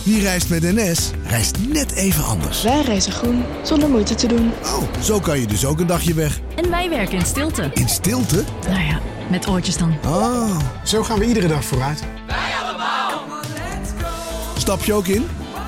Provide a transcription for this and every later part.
Wie reist met NS, reist net even anders. Wij reizen groen, zonder moeite te doen. Oh, zo kan je dus ook een dagje weg. En wij werken in stilte. In stilte? Nou ja, met oortjes dan. Oh. Zo gaan we iedere dag vooruit. Wij allemaal. Stap je ook in?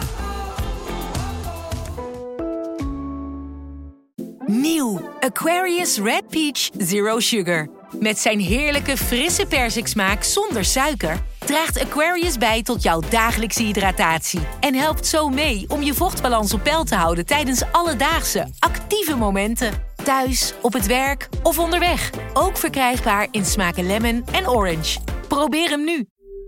Nieuw Aquarius Red Peach Zero Sugar. Met zijn heerlijke frisse persiksmaak zonder suiker draagt Aquarius bij tot jouw dagelijkse hydratatie. En helpt zo mee om je vochtbalans op peil te houden tijdens alledaagse, actieve momenten. Thuis, op het werk of onderweg. Ook verkrijgbaar in smaken lemon en orange. Probeer hem nu.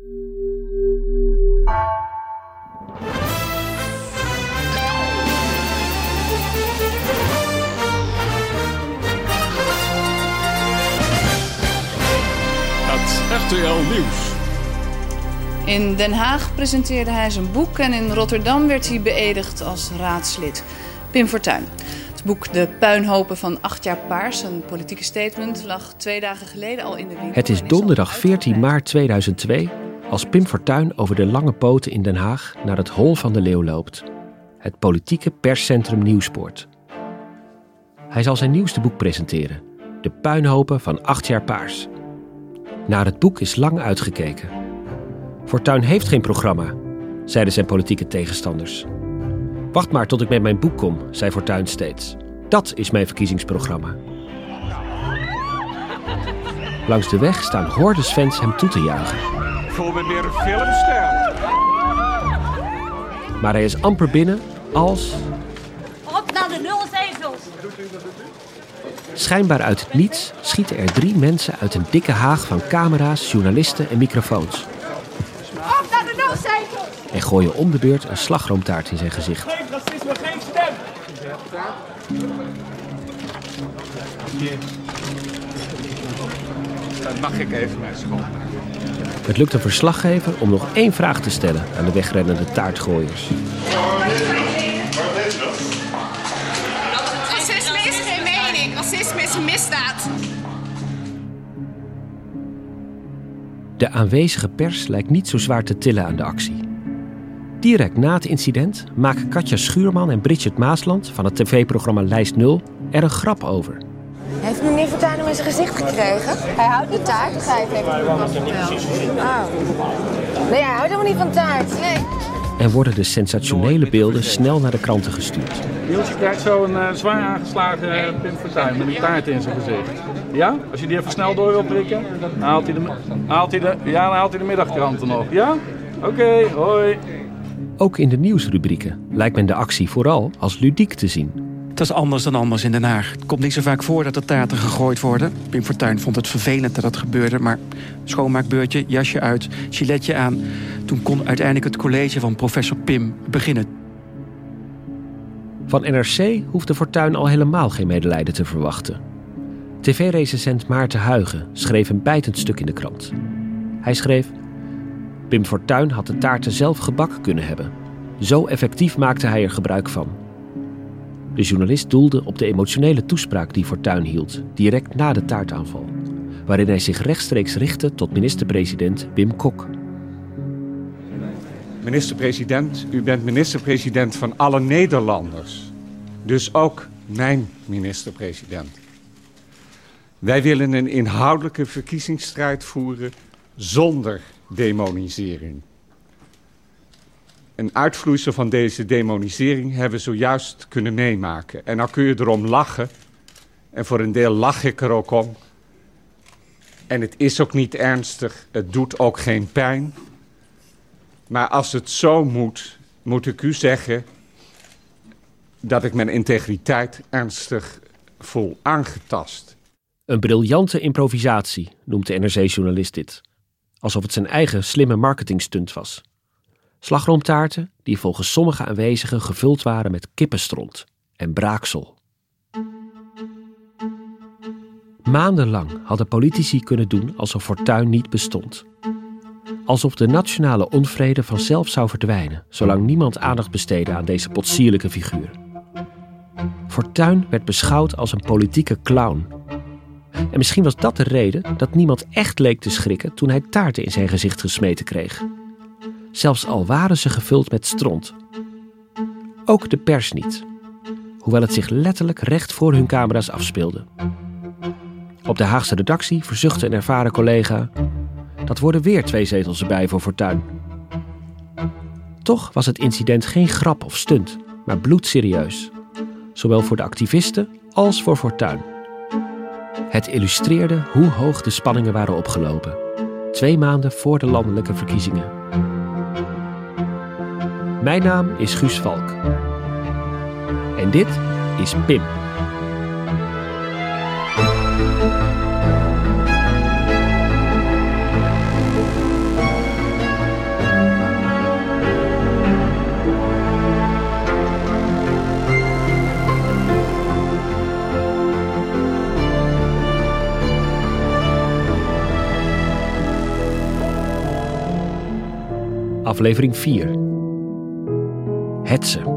RTL Nieuws. In Den Haag presenteerde hij zijn boek en in Rotterdam werd hij beëdigd als raadslid. Pim Fortuyn. Het boek De Puinhopen van 8 jaar paars, een politieke statement, lag 2 dagen geleden al in de winkel. Het is donderdag 14 maart 2002 als Pim Fortuyn over de lange poten in Den Haag naar het Hol van de Leeuw loopt. Het politieke perscentrum Nieuwspoort. Hij zal zijn nieuwste boek presenteren. De Puinhopen van 8 jaar paars. Naar het boek is lang uitgekeken. Fortuyn heeft geen programma, zeiden zijn politieke tegenstanders. Wacht maar tot ik met mijn boek kom, zei Fortuyn steeds. Dat is mijn verkiezingsprogramma. Langs de weg staan hordes fans hem toe te juichen. Voel me weer een filmster. Maar hij is amper binnen als... Op naar de 0 zetels! Schijnbaar uit het niets schieten er 3 mensen uit een dikke haag van camera's, journalisten en microfoons. Op naar de 0 zetels! En gooien om de beurt een slagroomtaart in zijn gezicht. Geen racisme, geen stem! Dan mag ik even mijn school. Het lukt een verslaggever om nog 1 vraag te stellen aan de wegrennende taartgooiers. Racisme is geen mening. Racisme is een misdaad. De aanwezige pers lijkt niet zo zwaar te tillen aan de actie. Direct na het incident maken Katja Schuurman en Bridget Maasland van het tv-programma Lijst 0 er een grap over. Heeft meneer Fortuyn hem in zijn gezicht gekregen? Hij houdt de taart, begrijp ik. Oh. Nee, hij houdt helemaal niet van taart. Nee. En worden de sensationele beelden snel naar de kranten gestuurd. Niels, je krijgt zo een zwaar aangeslagen Pim Fortuyn met een taart in zijn gezicht. Ja? Als je die even snel door wilt prikken, dan haalt hij de middagkranten nog. Ja? Oké, hoi. Ook in de nieuwsrubrieken lijkt men de actie vooral als ludiek te zien. Het is anders dan anders in Den Haag. Het komt niet zo vaak voor dat er taarten gegooid worden. Pim Fortuyn vond het vervelend dat dat gebeurde, maar schoonmaakbeurtje, jasje uit, giletje aan. Toen kon uiteindelijk het college van professor Pim beginnen. Van NRC hoefde Fortuyn al helemaal geen medelijden te verwachten. TV-recensent Maarten Huigen schreef een bijtend stuk in de krant. Hij schreef: Pim Fortuyn had de taarten zelf gebakken kunnen hebben. Zo effectief maakte hij er gebruik van. De journalist doelde op de emotionele toespraak die Fortuyn hield, direct na de taartaanval, waarin hij zich rechtstreeks richtte tot minister-president Wim Kok. Minister-president, u bent minister-president van alle Nederlanders. Dus ook mijn minister-president. Wij willen een inhoudelijke verkiezingsstrijd voeren zonder demonisering. Een uitvloeisel van deze demonisering hebben we zojuist kunnen meemaken. En nou kun je erom lachen. En voor een deel lach ik er ook om. En het is ook niet ernstig. Het doet ook geen pijn. Maar als het zo moet, moet ik u zeggen dat ik mijn integriteit ernstig voel aangetast. Een briljante improvisatie, noemt de NRC-journalist dit. Alsof het zijn eigen slimme marketingstunt was. Slagroomtaarten die volgens sommige aanwezigen gevuld waren met kippenstront en braaksel. Maandenlang hadden politici kunnen doen alsof Fortuyn niet bestond. Alsof de nationale onvrede vanzelf zou verdwijnen, zolang niemand aandacht besteedde aan deze potsierlijke figuur. Fortuyn werd beschouwd als een politieke clown. En misschien was dat de reden dat niemand echt leek te schrikken toen hij taarten in zijn gezicht gesmeten kreeg. zelfs al waren ze gevuld met stront. Ook de pers niet, hoewel het zich letterlijk recht voor hun camera's afspeelde. Op de Haagse redactie verzuchtte een ervaren collega: dat worden weer 2 zetels erbij voor Fortuyn. Toch was het incident geen grap of stunt, maar bloedserieus. Zowel voor de activisten als voor Fortuyn. Het illustreerde hoe hoog de spanningen waren opgelopen. 2 maanden voor de landelijke verkiezingen. Mijn naam is Guus Valk. En dit is Pim. Aflevering 4. Hetze.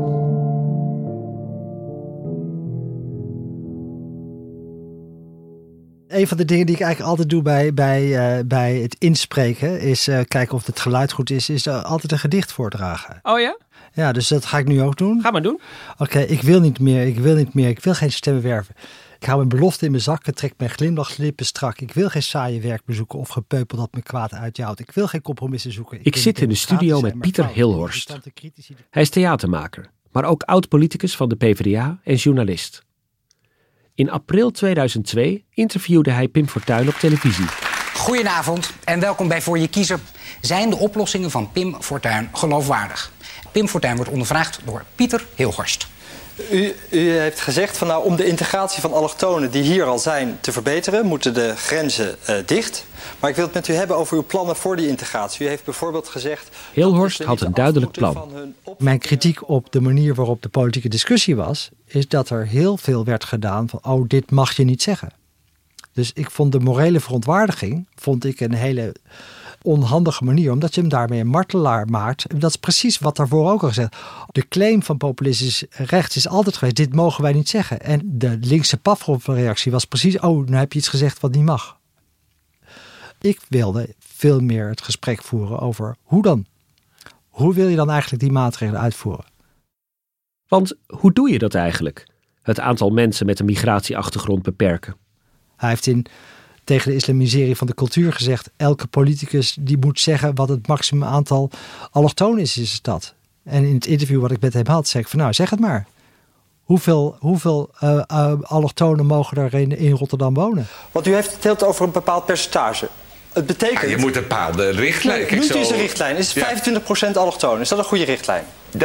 Een van de dingen die ik eigenlijk altijd doe bij het inspreken is kijken of het geluid goed is altijd een gedicht voordragen. Oh ja? Ja, dus dat ga ik nu ook doen. Ga maar doen. Oké, ik wil niet meer, ik wil geen stemmen werven. Ik hou mijn belofte in mijn zak en trek mijn glimlachlippen strak. Ik wil geen saaie werk bezoeken of gepeupel dat me kwaad uitjouwt. Ik wil geen compromissen zoeken. Ik zit in de studio met Pieter Hilhorst. Hij is theatermaker, maar ook oud-politicus van de PvdA en journalist. In april 2002 interviewde hij Pim Fortuyn op televisie. Goedenavond en welkom bij Voor Je Kiezer. Zijn de oplossingen van Pim Fortuyn geloofwaardig? Pim Fortuyn wordt ondervraagd door Pieter Hilhorst. U heeft gezegd van om de integratie van allochtonen die hier al zijn te verbeteren, moeten de grenzen dicht. Maar ik wil het met u hebben over uw plannen voor die integratie. U heeft bijvoorbeeld gezegd... Hilhorst had een duidelijk plan. Mijn kritiek op de manier waarop de politieke discussie was, is dat er heel veel werd gedaan van dit mag je niet zeggen. Dus ik vond de morele verontwaardiging een hele onhandige manier, omdat je hem daarmee een martelaar maakt. Dat is precies wat daarvoor ook al gezegd. De claim van populistisch rechts is altijd geweest, dit mogen wij niet zeggen. En de linkse Pavlov-reactie was precies, nu heb je iets gezegd wat niet mag. Ik wilde veel meer het gesprek voeren over hoe dan? Hoe wil je dan eigenlijk die maatregelen uitvoeren? Want hoe doe je dat eigenlijk? Het aantal mensen met een migratieachtergrond beperken. Hij heeft tegen de islamisering van de cultuur gezegd, elke politicus die moet zeggen wat het maximum aantal allochtonen is in de stad. En in het interview wat ik met hem had, zei ik van zeg het maar. Hoeveel allochtonen mogen er in Rotterdam wonen? Want u heeft het over een bepaald percentage. Het betekent... je moet een bepaalde richtlijn... Noemt u eens een richtlijn. Is 25% allochtonen? Is dat een goede richtlijn?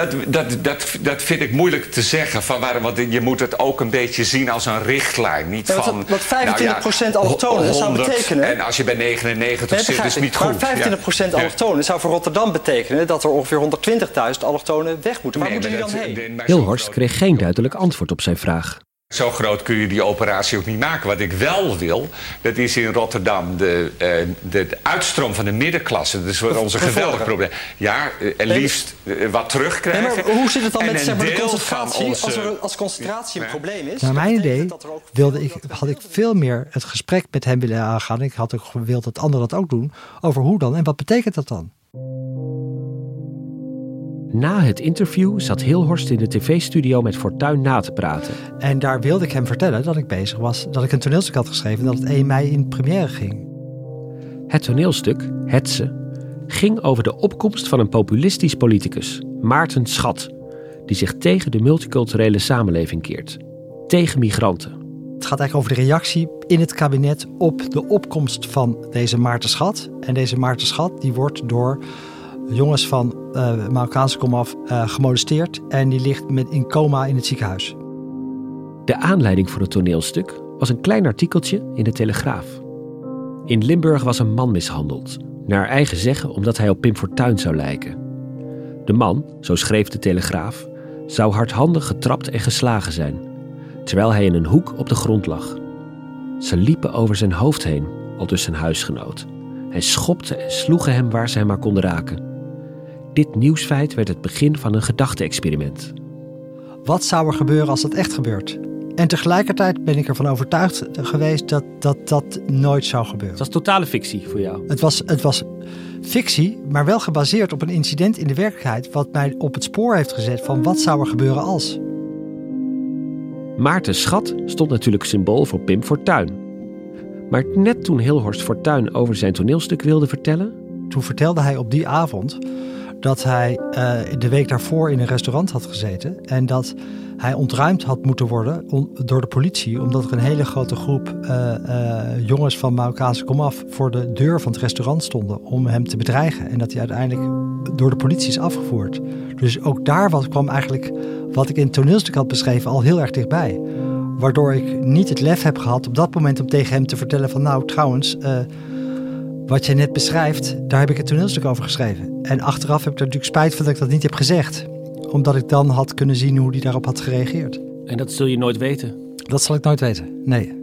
Dat vind ik moeilijk te zeggen. Want je moet het ook een beetje zien als een richtlijn. Niet van... Wat 25% allochtonen, dat zou betekenen... En als je bij 99 zit, is niet goed. Maar 25% allochtonen zou voor Rotterdam betekenen dat er ongeveer 120.000 allochtonen weg moeten. Waar moeten die dan heen? Hilhorst kreeg geen duidelijk antwoord op zijn vraag. Zo groot kun je die operatie ook niet maken. Wat ik wel wil, dat is in Rotterdam de uitstroom van de middenklasse. Dat is voor ons een geweldig probleem. Ja, liefst wat terugkrijgen. Nee, maar hoe zit het dan met de concentratie? Als concentratie een probleem is... Naar mijn idee had ik veel meer het gesprek met hem willen aangaan. Ik had ook gewild dat anderen dat ook doen. Over hoe dan en wat betekent dat dan? Na het interview zat Hilhorst in de tv-studio met Fortuyn na te praten. En daar wilde ik hem vertellen dat ik bezig was, dat ik een toneelstuk had geschreven en dat het 1 mei in première ging. Het toneelstuk, Hetze, ging over de opkomst van een populistisch politicus, Maarten Schat, die zich tegen de multiculturele samenleving keert. Tegen migranten. Het gaat eigenlijk over de reactie in het kabinet op de opkomst van deze Maarten Schat. En deze Maarten Schat die wordt door jongens van Marokkaanse komaf gemolesteerd en die ligt in coma in het ziekenhuis. De aanleiding voor het toneelstuk was een klein artikeltje in de Telegraaf. In Limburg was een man mishandeld, naar eigen zeggen omdat hij op Pim Fortuyn zou lijken. De man, zo schreef de Telegraaf, zou hardhandig getrapt en geslagen zijn, terwijl hij in een hoek op de grond lag. Ze liepen over zijn hoofd heen, aldus zijn huisgenoot. Hij schopte en sloegen hem waar ze hem maar konden raken. Dit nieuwsfeit werd het begin van een gedachte-experiment. Wat zou er gebeuren als dat echt gebeurt? En tegelijkertijd ben ik ervan overtuigd geweest dat nooit zou gebeuren. Het was totale fictie voor jou? Het was fictie, maar wel gebaseerd op een incident in de werkelijkheid... wat mij op het spoor heeft gezet van wat zou er gebeuren als. Maarten Schat stond natuurlijk symbool voor Pim Fortuyn. Maar net toen Hilhorst Fortuyn over zijn toneelstuk wilde vertellen... Toen vertelde hij op die avond dat hij de week daarvoor in een restaurant had gezeten... en dat hij ontruimd had moeten worden door de politie... omdat er een hele grote groep jongens van Marokkaanse komaf... voor de deur van het restaurant stonden om hem te bedreigen. En dat hij uiteindelijk door de politie is afgevoerd. Dus ook daar kwam eigenlijk wat ik in het toneelstuk had beschreven al heel erg dichtbij. Waardoor ik niet het lef heb gehad op dat moment om tegen hem te vertellen van... nou trouwens, wat je net beschrijft, daar heb ik het toneelstuk over geschreven. En achteraf heb ik er natuurlijk spijt van dat ik dat niet heb gezegd. Omdat ik dan had kunnen zien hoe hij daarop had gereageerd. En dat zul je nooit weten? Dat zal ik nooit weten, nee.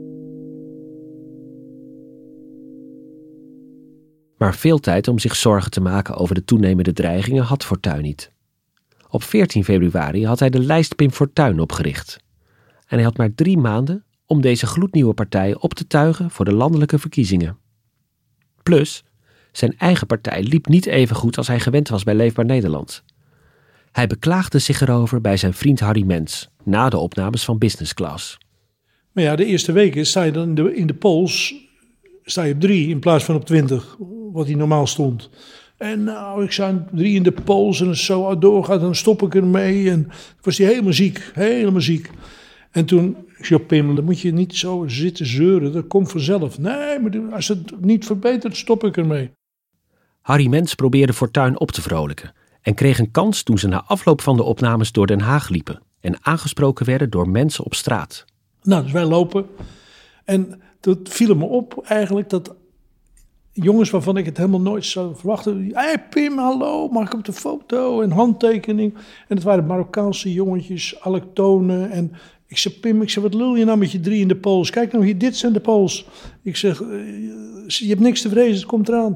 Maar veel tijd om zich zorgen te maken over de toenemende dreigingen had Fortuyn niet. Op 14 februari had hij de lijst Pim Fortuyn opgericht. En hij had maar 3 maanden om deze gloednieuwe partij op te tuigen voor de landelijke verkiezingen. Plus, zijn eigen partij liep niet even goed als hij gewend was bij Leefbaar Nederland. Hij beklaagde zich erover bij zijn vriend Harry Mens, na de opnames van Business Class. Maar ja, de eerste weken sta je dan in de polls sta je op 3 in plaats van op 20, wat hij normaal stond. En nou, ik sta 3 in de polls en als het zo doorgaat, dan stop ik ermee. En was hij helemaal ziek. En toen, ik zei, Pim, dan moet je niet zo zitten zeuren, dat komt vanzelf. Nee, maar als het niet verbetert, stop ik ermee. Harry Mens probeerde Fortuyn op te vrolijken en kreeg een kans toen ze na afloop van de opnames door Den Haag liepen en aangesproken werden door mensen op straat. Nou, dus wij lopen en toen viel me op eigenlijk dat jongens waarvan ik het helemaal nooit zou verwachten. Hey Pim, hallo, mag ik op de foto en handtekening? En het waren Marokkaanse jongetjes, allochtonen. En ik zeg, Pim, wat lul je nou met je 3 in de polls? Kijk nou hier, dit zijn de polls. Ik zeg, je hebt niks te vrezen, het komt eraan.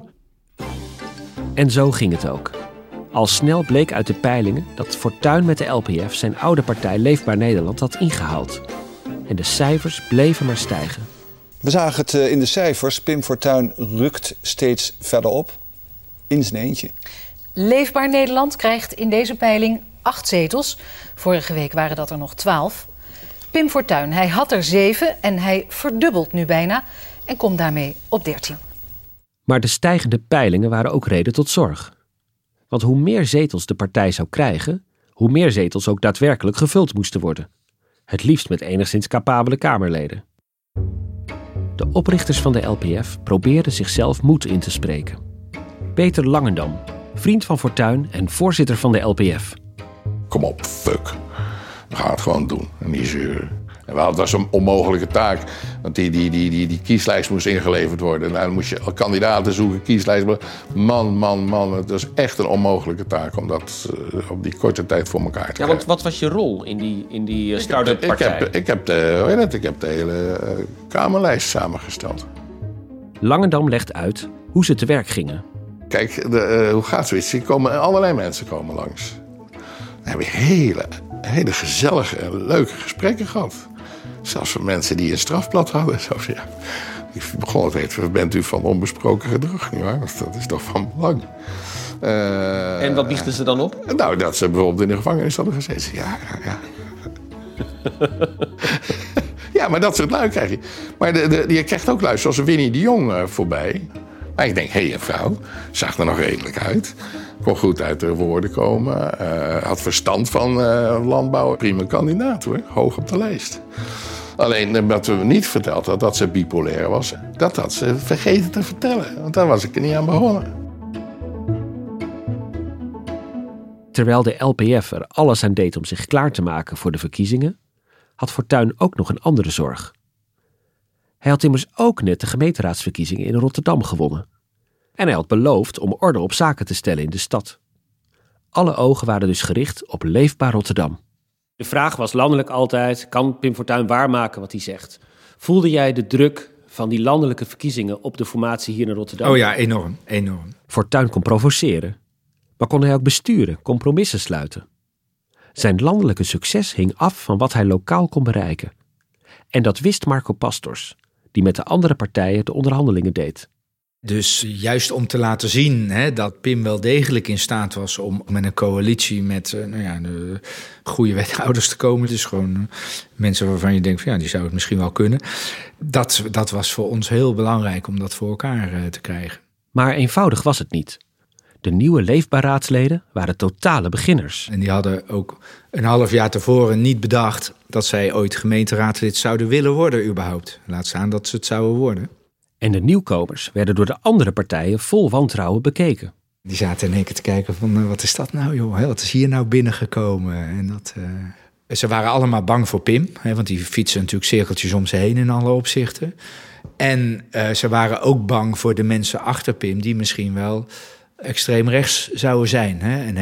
En zo ging het ook. Al snel bleek uit de peilingen dat Fortuyn met de LPF zijn oude partij Leefbaar Nederland had ingehaald. En de cijfers bleven maar stijgen. We zagen het in de cijfers. Pim Fortuyn rukt steeds verder op. In zijn eentje. Leefbaar Nederland krijgt in deze peiling 8 zetels. Vorige week waren dat er nog 12. Pim Fortuyn, hij had er 7 en hij verdubbelt nu bijna. En komt daarmee op 13. Maar de stijgende peilingen waren ook reden tot zorg. Want hoe meer zetels de partij zou krijgen, hoe meer zetels ook daadwerkelijk gevuld moesten worden. Het liefst met enigszins capabele Kamerleden. De oprichters van de LPF probeerden zichzelf moed in te spreken. Peter Langendam, vriend van Fortuyn en voorzitter van de LPF. Kom op, fuck. We gaan het gewoon doen en niet zeuren. En het was een onmogelijke taak, want die kieslijst moest ingeleverd worden. En dan moest je kandidaten zoeken, kieslijst. Man, het was echt een onmogelijke taak om dat op die korte tijd voor elkaar te krijgen. Ja, want wat was je rol in die start-up partij? Ik heb de hele Kamerlijst samengesteld. Langendam legt uit hoe ze te werk gingen. Kijk, hoe gaat zoiets? Allerlei mensen komen langs. Dan heb je hele gezellige en leuke gesprekken gehad. Zelfs voor mensen die een strafblad hadden. Zelfs, ja. Ik begon het weten, bent u van onbesproken gedrag? Ja, dat is toch van belang. En wat biechten ze dan op? Nou, dat ze bijvoorbeeld in de gevangenis hadden gezeten. Ja. Ja, maar dat soort lui krijg je. Maar je krijgt ook lui zoals Winnie de Jong voorbij. Maar ik denk, een vrouw, zag er nog redelijk uit. Kon goed uit de woorden komen. Had verstand van landbouw. Prima kandidaat hoor, hoog op de lijst. Alleen wat we niet verteld had, dat ze bipolair was. Dat had ze vergeten te vertellen, want daar was ik er niet aan begonnen. Terwijl de LPF er alles aan deed om zich klaar te maken voor de verkiezingen, had Fortuyn ook nog een andere zorg. Hij had immers ook net de gemeenteraadsverkiezingen in Rotterdam gewonnen. En hij had beloofd om orde op zaken te stellen in de stad. Alle ogen waren dus gericht op Leefbaar Rotterdam. De vraag was landelijk altijd, kan Pim Fortuyn waarmaken wat hij zegt? Voelde jij de druk van die landelijke verkiezingen op de formatie hier in Rotterdam? Oh ja, enorm. Fortuyn kon provoceren. Maar kon hij ook besturen, compromissen sluiten? Zijn landelijke succes hing af van wat hij lokaal kon bereiken. En dat wist Marco Pastors, die met de andere partijen de onderhandelingen deed. Dus juist om te laten zien dat Pim wel degelijk in staat was om met een coalitie met de goede wethouders te komen. Dus gewoon mensen waarvan je denkt, van, ja, die zou het misschien wel kunnen. Dat was voor ons heel belangrijk om dat voor elkaar te krijgen. Maar eenvoudig was het niet. De nieuwe Leefbaar-raadsleden waren totale beginners. En die hadden ook een half jaar tevoren niet bedacht dat zij ooit gemeenteraadslid zouden willen worden überhaupt. Laat staan dat ze het zouden worden. En de nieuwkomers werden door de andere partijen vol wantrouwen bekeken. Die zaten in één keer te kijken van, wat is dat nou joh? Wat is hier nou binnengekomen? En ze waren allemaal bang voor Pim. Want die fietsen natuurlijk cirkeltjes om ze heen in alle opzichten. En ze waren ook bang voor de mensen achter Pim, die misschien wel extreem rechts zouden zijn.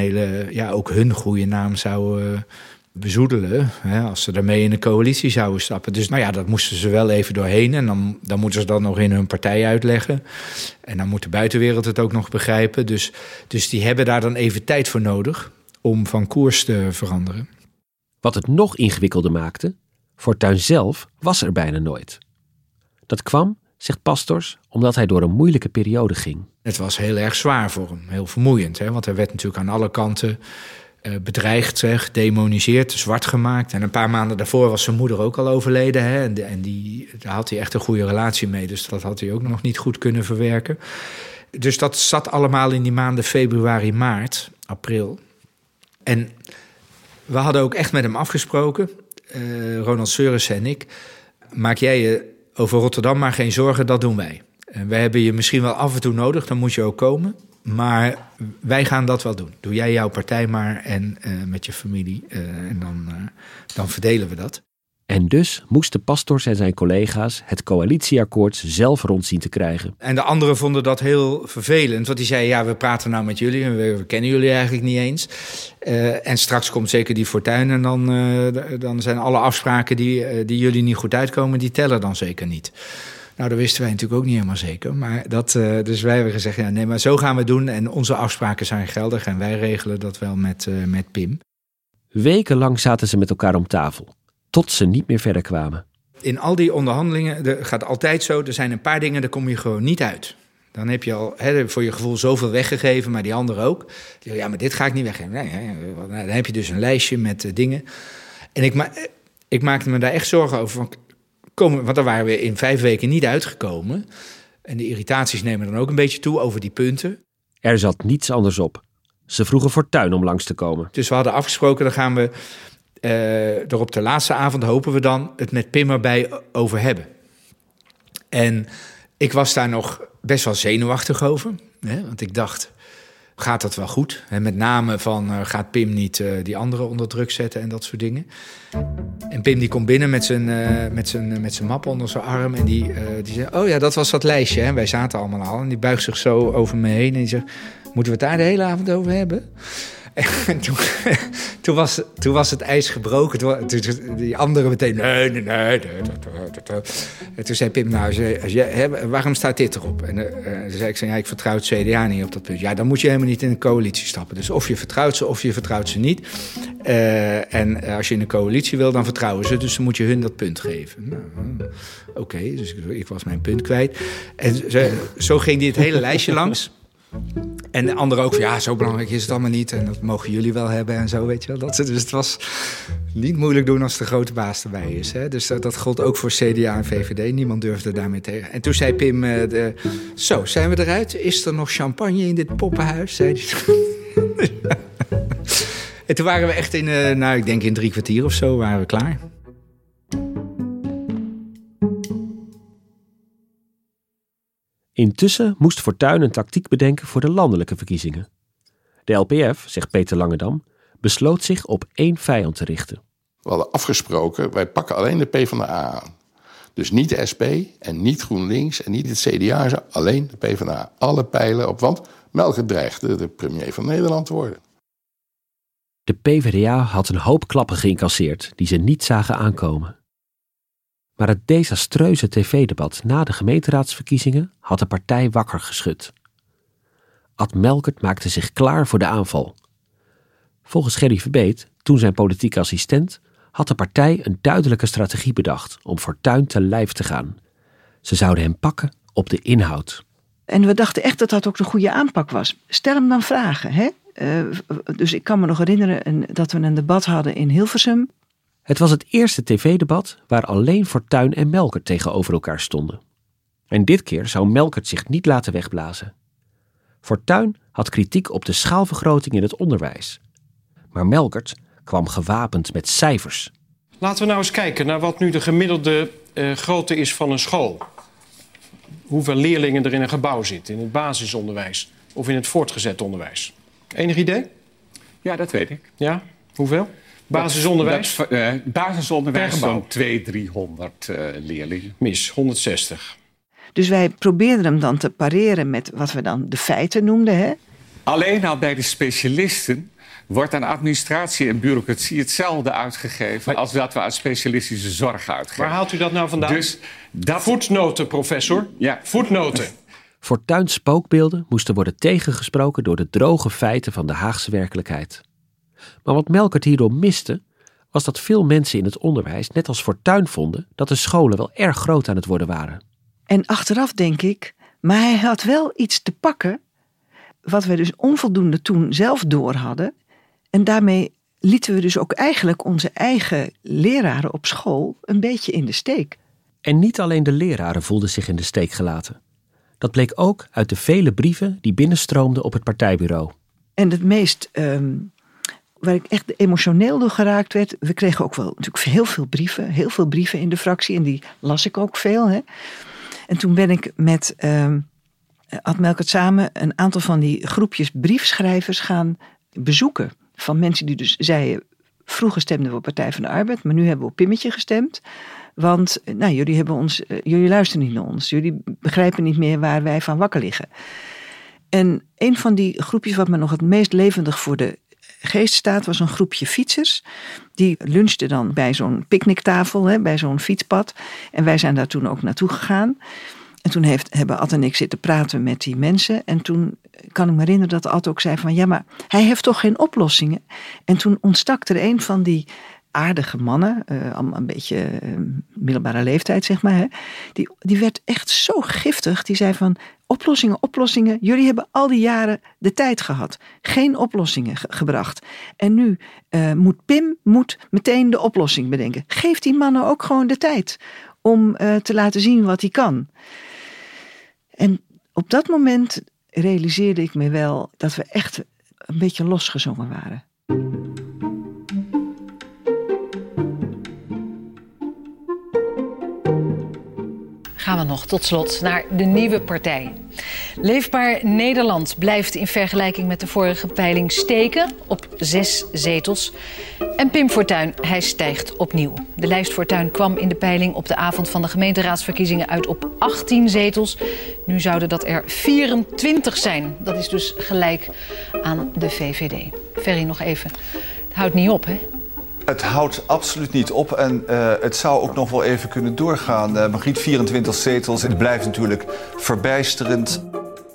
En ook hun goede naam zouden bezoedelen, als ze daarmee in een coalitie zouden stappen. Dus dat moesten ze wel even doorheen. En dan moeten ze dat nog in hun partij uitleggen. En dan moet de buitenwereld het ook nog begrijpen. Dus die hebben daar dan even tijd voor nodig om van koers te veranderen. Wat het nog ingewikkelder maakte, Fortuyn zelf was er bijna nooit. Dat kwam, zegt Pastors, omdat hij door een moeilijke periode ging. Het was heel erg zwaar voor hem, heel vermoeiend. Want hij werd natuurlijk aan alle kanten bedreigd, gedemoniseerd, zwart gemaakt. En een paar maanden daarvoor was zijn moeder ook al overleden. En daar had hij echt een goede relatie mee. Dus dat had hij ook nog niet goed kunnen verwerken. Dus dat zat allemaal in die maanden februari, maart, april. En we hadden ook echt met hem afgesproken, Ronald Seurissen en ik, maak jij je over Rotterdam maar geen zorgen, dat doen wij. En wij hebben je misschien wel af en toe nodig, dan moet je ook komen. Maar wij gaan dat wel doen. Doe jij jouw partij maar en met je familie. En dan verdelen we dat. En dus moesten Pastors en zijn collega's het coalitieakkoord zelf rond zien te krijgen. En de anderen vonden dat heel vervelend. Want die zeiden, we praten nou met jullie en we kennen jullie eigenlijk niet eens. En straks komt zeker die Fortuyn en dan zijn alle afspraken die jullie niet goed uitkomen, die tellen dan zeker niet. Nou, dat wisten wij natuurlijk ook niet helemaal zeker. Maar dus wij hebben gezegd, nee, maar zo gaan we doen. En onze afspraken zijn geldig en wij regelen dat wel met Pim. Wekenlang zaten ze met elkaar om tafel, tot ze niet meer verder kwamen. In al die onderhandelingen, dat gaat altijd zo, er zijn een paar dingen, daar kom je gewoon niet uit. Dan heb je al voor je gevoel zoveel weggegeven, maar die anderen ook. Ja, maar dit ga ik niet weggeven. Nee, dan heb je dus een lijstje met dingen. En ik maakte me daar echt zorgen over. Want daar waren we in 5 weken niet uitgekomen. En de irritaties nemen dan ook een beetje toe over die punten. Er zat niets anders op. Ze vroegen Fortuyn om langs te komen. Dus we hadden afgesproken, dan gaan we er op de laatste avond, hopen we dan, het met Pim erbij over hebben. En ik was daar nog best wel zenuwachtig over. Want ik dacht, gaat dat wel goed? En met name van, gaat Pim niet die anderen onder druk zetten en dat soort dingen. En Pim die komt binnen met zijn map onder zijn arm. En die zegt, oh ja, dat was dat lijstje. Hè? Wij zaten allemaal al. En die buigt zich zo over me heen. En die zegt, moeten we het daar de hele avond over hebben? En toen was het ijs gebroken. Die anderen meteen, nee. En toen zei Pim, waarom staat dit erop? En toen zei ik, ik vertrouw het CDA niet op dat punt. Ja, dan moet je helemaal niet in een coalitie stappen. Dus of je vertrouwt ze, of je vertrouwt ze niet. En als je in een coalitie wil, dan vertrouwen ze. Dus dan moet je hun dat punt geven. Nou, oké, dus ik was mijn punt kwijt. En zo ging die het hele lijstje langs. En de anderen ook van, ja, zo belangrijk is het allemaal niet. En dat mogen jullie wel hebben en zo, weet je wel. Dus het was niet moeilijk doen als de grote baas erbij is. Hè? Dus dat gold ook voor CDA en VVD. Niemand durfde daarmee tegen. En toen zei Pim, zo, zijn we eruit? Is er nog champagne in dit poppenhuis? Zei hij. En toen waren we echt ik denk in 3 kwartier of zo waren we klaar. Intussen moest Fortuyn een tactiek bedenken voor de landelijke verkiezingen. De LPF, zegt Peter Langendam, besloot zich op 1 vijand te richten. We hadden afgesproken, wij pakken alleen de PvdA aan. Dus niet de SP en niet GroenLinks en niet het CDA, alleen de PvdA. Alle pijlen op, want Melkert dreigde de premier van Nederland te worden. De PvdA had een hoop klappen geïncasseerd die ze niet zagen aankomen. Maar het desastreuze tv-debat na de gemeenteraadsverkiezingen had de partij wakker geschud. Ad Melkert maakte zich klaar voor de aanval. Volgens Gerry Verbeet, toen zijn politieke assistent, had de partij een duidelijke strategie bedacht om Fortuyn te lijf te gaan. Ze zouden hem pakken op de inhoud. En we dachten echt dat dat ook de goede aanpak was. Stel hem dan vragen, hè? Dus ik kan me nog herinneren dat we een debat hadden in Hilversum. Het was het eerste tv-debat waar alleen Fortuyn en Melkert tegenover elkaar stonden. En dit keer zou Melkert zich niet laten wegblazen. Fortuyn had kritiek op de schaalvergroting in het onderwijs. Maar Melkert kwam gewapend met cijfers. Laten we nou eens kijken naar wat nu de gemiddelde grootte is van een school. Hoeveel leerlingen er in een gebouw zitten, in het basisonderwijs of in het voortgezet onderwijs. Enig idee? Ja, dat weet ik. Ja? Hoeveel? Basisonderwijs? Basisonderwijs zo'n 200-300 leerlingen. Mis, 160. Dus wij probeerden hem dan te pareren met wat we dan de feiten noemden. Hè? Alleen al bij de specialisten wordt aan administratie en bureaucratie hetzelfde uitgegeven als dat we aan specialistische zorg uitgeven. Waar haalt u dat nou vandaan? Dus dat... Voetnoten, professor. Ja. Voetnoten. Fortuyn's spookbeelden moesten worden tegengesproken door de droge feiten van de Haagse werkelijkheid. Maar wat Melkert hierdoor miste, was dat veel mensen in het onderwijs net als Fortuyn vonden dat de scholen wel erg groot aan het worden waren. En achteraf denk ik, maar hij had wel iets te pakken wat we dus onvoldoende toen zelf door hadden. En daarmee lieten we dus ook eigenlijk onze eigen leraren op school een beetje in de steek. En niet alleen de leraren voelden zich in de steek gelaten. Dat bleek ook uit de vele brieven die binnenstroomden op het partijbureau. En het meest, waar ik echt emotioneel door geraakt werd, we kregen ook wel natuurlijk heel veel brieven in de fractie en die las ik ook veel. Hè. En toen ben ik met Ad Melkert samen een aantal van die groepjes briefschrijvers gaan bezoeken. Van mensen die dus zeiden, vroeger stemden we op Partij van de Arbeid, maar nu hebben we op Pimmetje gestemd. Want jullie luisteren niet naar ons. Jullie begrijpen niet meer waar wij van wakker liggen. En een van die groepjes wat me nog het meest levendig voor de geest staat, was een groepje fietsers. Die lunchten dan bij zo'n picknicktafel, bij zo'n fietspad. En wij zijn daar toen ook naartoe gegaan. En toen hebben Ad en ik zitten praten met die mensen. En toen kan ik me herinneren dat Ad ook zei van, ja, maar hij heeft toch geen oplossingen? En toen ontstak er een van die aardige mannen, allemaal een beetje middelbare leeftijd, zeg maar. Hè. Die werd echt zo giftig. Die zei van, oplossingen. Jullie hebben al die jaren de tijd gehad. Geen oplossingen gebracht. En nu moet Pim meteen de oplossing bedenken. Geef die mannen ook gewoon de tijd om te laten zien wat hij kan. En op dat moment realiseerde ik me wel dat we echt een beetje losgezongen waren. Gaan we nog tot slot naar de nieuwe partij. Leefbaar Nederland blijft in vergelijking met de vorige peiling steken op 6 zetels. En Pim Fortuyn, hij stijgt opnieuw. De lijst Fortuyn kwam in de peiling op de avond van de gemeenteraadsverkiezingen uit op 18 zetels. Nu zouden dat er 24 zijn. Dat is dus gelijk aan de VVD. Ferry, nog even. Het houdt niet op, hè? Het houdt absoluut niet op en het zou ook nog wel even kunnen doorgaan. Margriet, 24 zetels, het blijft natuurlijk verbijsterend.